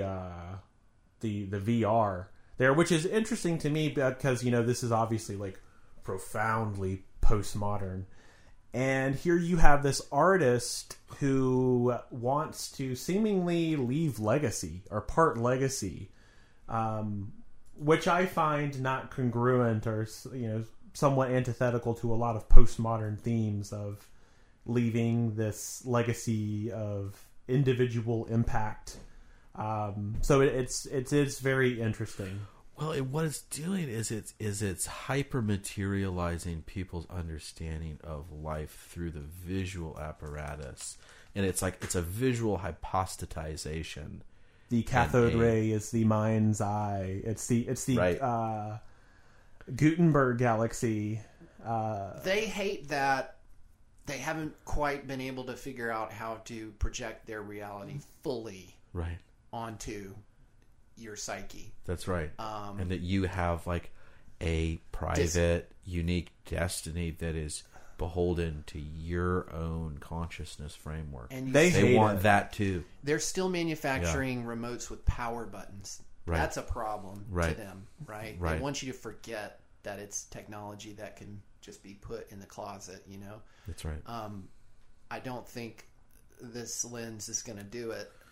VR there, which is interesting to me because, you know, this is obviously like profoundly postmodern. And here you have this artist who wants to seemingly leave legacy or part legacy, which I find not congruent or, you know, somewhat antithetical to a lot of postmodern themes of leaving this legacy of individual impact. So it's very interesting. Well, what it's doing is it's hyper materializing people's understanding of life through the visual apparatus, and it's a visual hypostatization. The cathode ray is the mind's eye. It's the right. Gutenberg galaxy. They hate that they haven't quite been able to figure out how to project their reality fully right onto your psyche. That's right. And that you have like a private, unique destiny that is beholden to your own consciousness framework. And they want that too. They're still manufacturing remotes with power buttons. Right. That's a problem right. to them, right? Right. They want you to forget that it's technology that can just be put in the closet, you know? That's right. I don't think this lens is going to do it.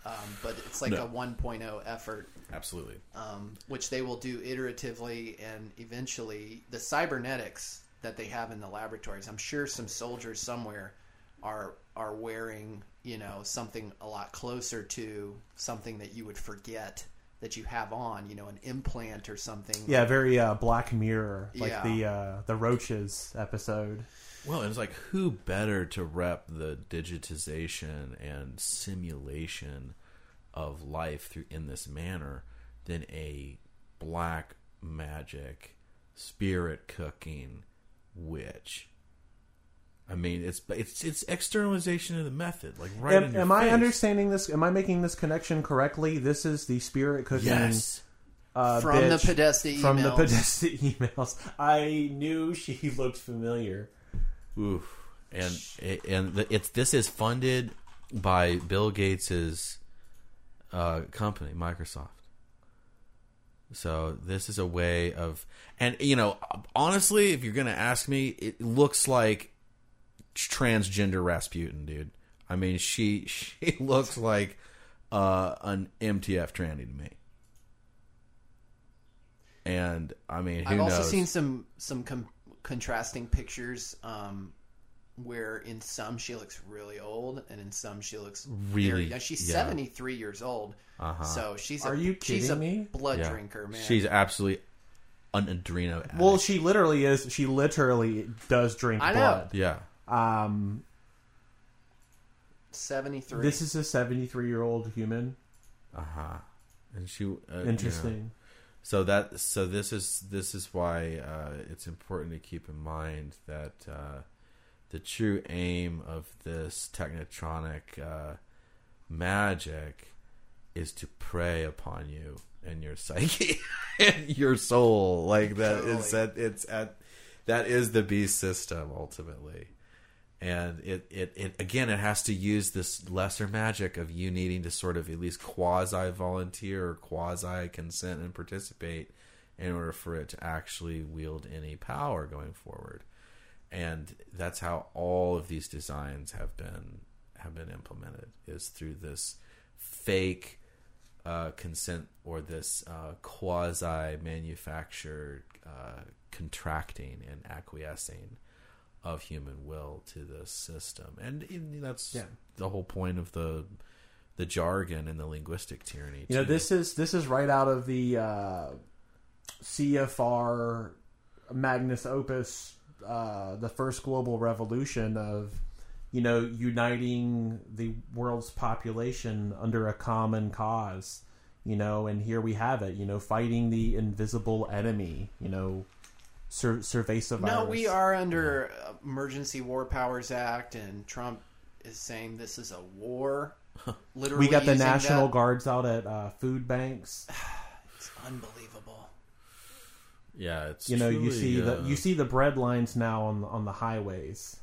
but it's like No. a 1.0 effort. Absolutely. Which they will do iteratively, and eventually the cybernetics that they have in the laboratories. I'm sure some soldiers somewhere are wearing, something a lot closer to something that you would forget that you have on, an implant or something. Yeah, very Black Mirror, like Yeah. the Roaches episode. Well, and it's like, who better to rep the digitization and simulation of life in this manner than a black magic spirit cooking witch? I mean, it's externalization of the method, like right in your Am I face. understanding this? Am I making this connection correctly? This is the spirit cooking. Yes. From the bitch Podesta emails. From the Podesta emails. I knew she looked familiar. Oof. This is funded by Bill Gates's company, Microsoft. So this is a way of, and honestly, if you're going to ask me, it looks like transgender Rasputin, dude. I mean, she looks like an MTF tranny to me. And I mean, who knows? I've also seen some contrasting pictures where in some she looks really old and in some she looks really. Now she's 73 years old, so she's she's a me? blood drinker, man. She's absolutely an adreno addict. Well, she literally is. She literally does drink blood. Yeah. 73. This is a 73-year-old human. And she interesting. So this is why it's important to keep in mind that the true aim of this technotronic magic is to prey upon you and your psyche and your soul. Like that is that is the beast system ultimately. And it again, it has to use this lesser magic of you needing to sort of at least quasi-volunteer or quasi-consent and participate in order for it to actually wield any power going forward. And that's how all of these designs have been implemented, is through this fake consent or this quasi-manufactured contracting and acquiescing of human will to this system. And that's the whole point of the jargon and the linguistic tyranny. This is right out of the CFR Magnus Opus, the first global revolution of uniting the world's population under a common cause. And here we have it, fighting the invisible enemy, Cerveza virus. No, we are under Emergency War Powers Act, and Trump is saying this is a war. Literally, we got the National that. Guards out at food banks. It's unbelievable. Yeah, it's you truly, you see the bread lines now on the highways.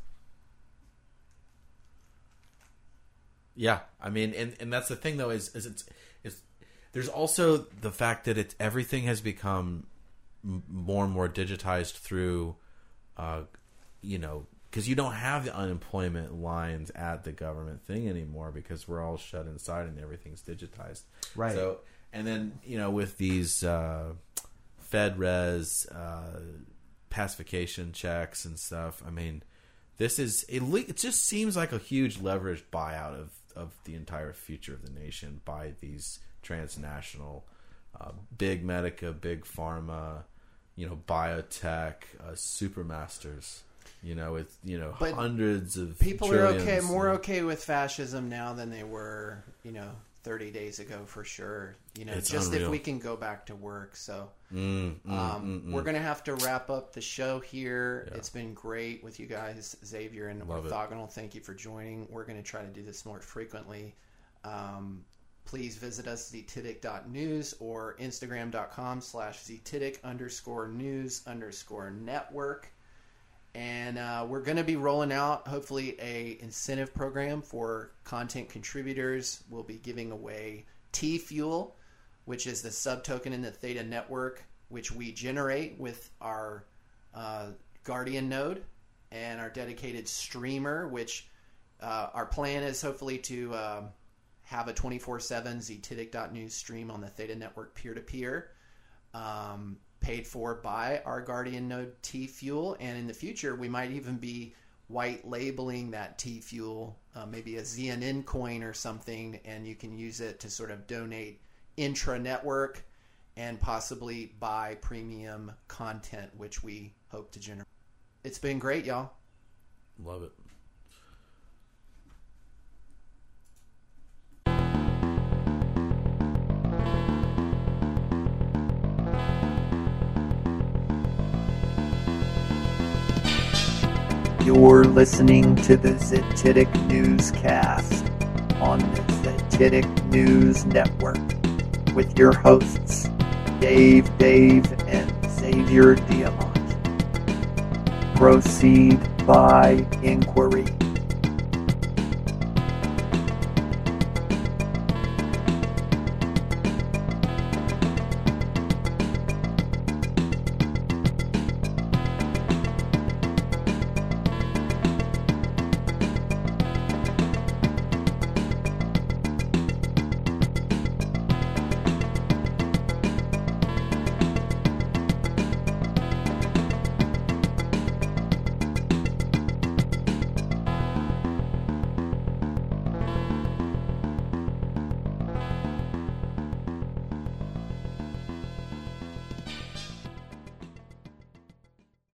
Yeah, I mean, and that's the thing though is it's there's also the fact that everything has become more and more digitized through, because you don't have the unemployment lines at the government thing anymore because we're all shut inside and everything's digitized. Right. So, and then, with these FedRes pacification checks and stuff, I mean, it just seems like a huge leveraged buyout of the entire future of the nation by these transnational big medica, big pharma, biotech, supermasters, with but hundreds of people are more and, okay with fascism now than they were 30 days ago for sure. Just unreal. If we can go back to work. So we're gonna have to wrap up the show here. It's been great with you guys, Xavier and Orthogonal. Thank you for joining. We're gonna try to do this more frequently. Please visit us ztitic.news or Instagram.com/ztitic_news_network. And we're going to be rolling out, hopefully, a incentive program for content contributors. We'll be giving away T-Fuel, which is the subtoken in the Theta network, which we generate with our Guardian node and our dedicated streamer, which our plan is hopefully to have a 24/7 Ztitic.news stream on the Theta Network peer-to-peer, paid for by our Guardian node T-Fuel. And in the future, we might even be white labeling that T-Fuel, maybe a ZNN coin or something, and you can use it to sort of donate intra-network and possibly buy premium content, which we hope to generate. It's been great, y'all. Love it. You're listening to the Zititic Newscast on the Zititic News Network with your hosts, Dave, and Xavier Diamant. Proceed by inquiry.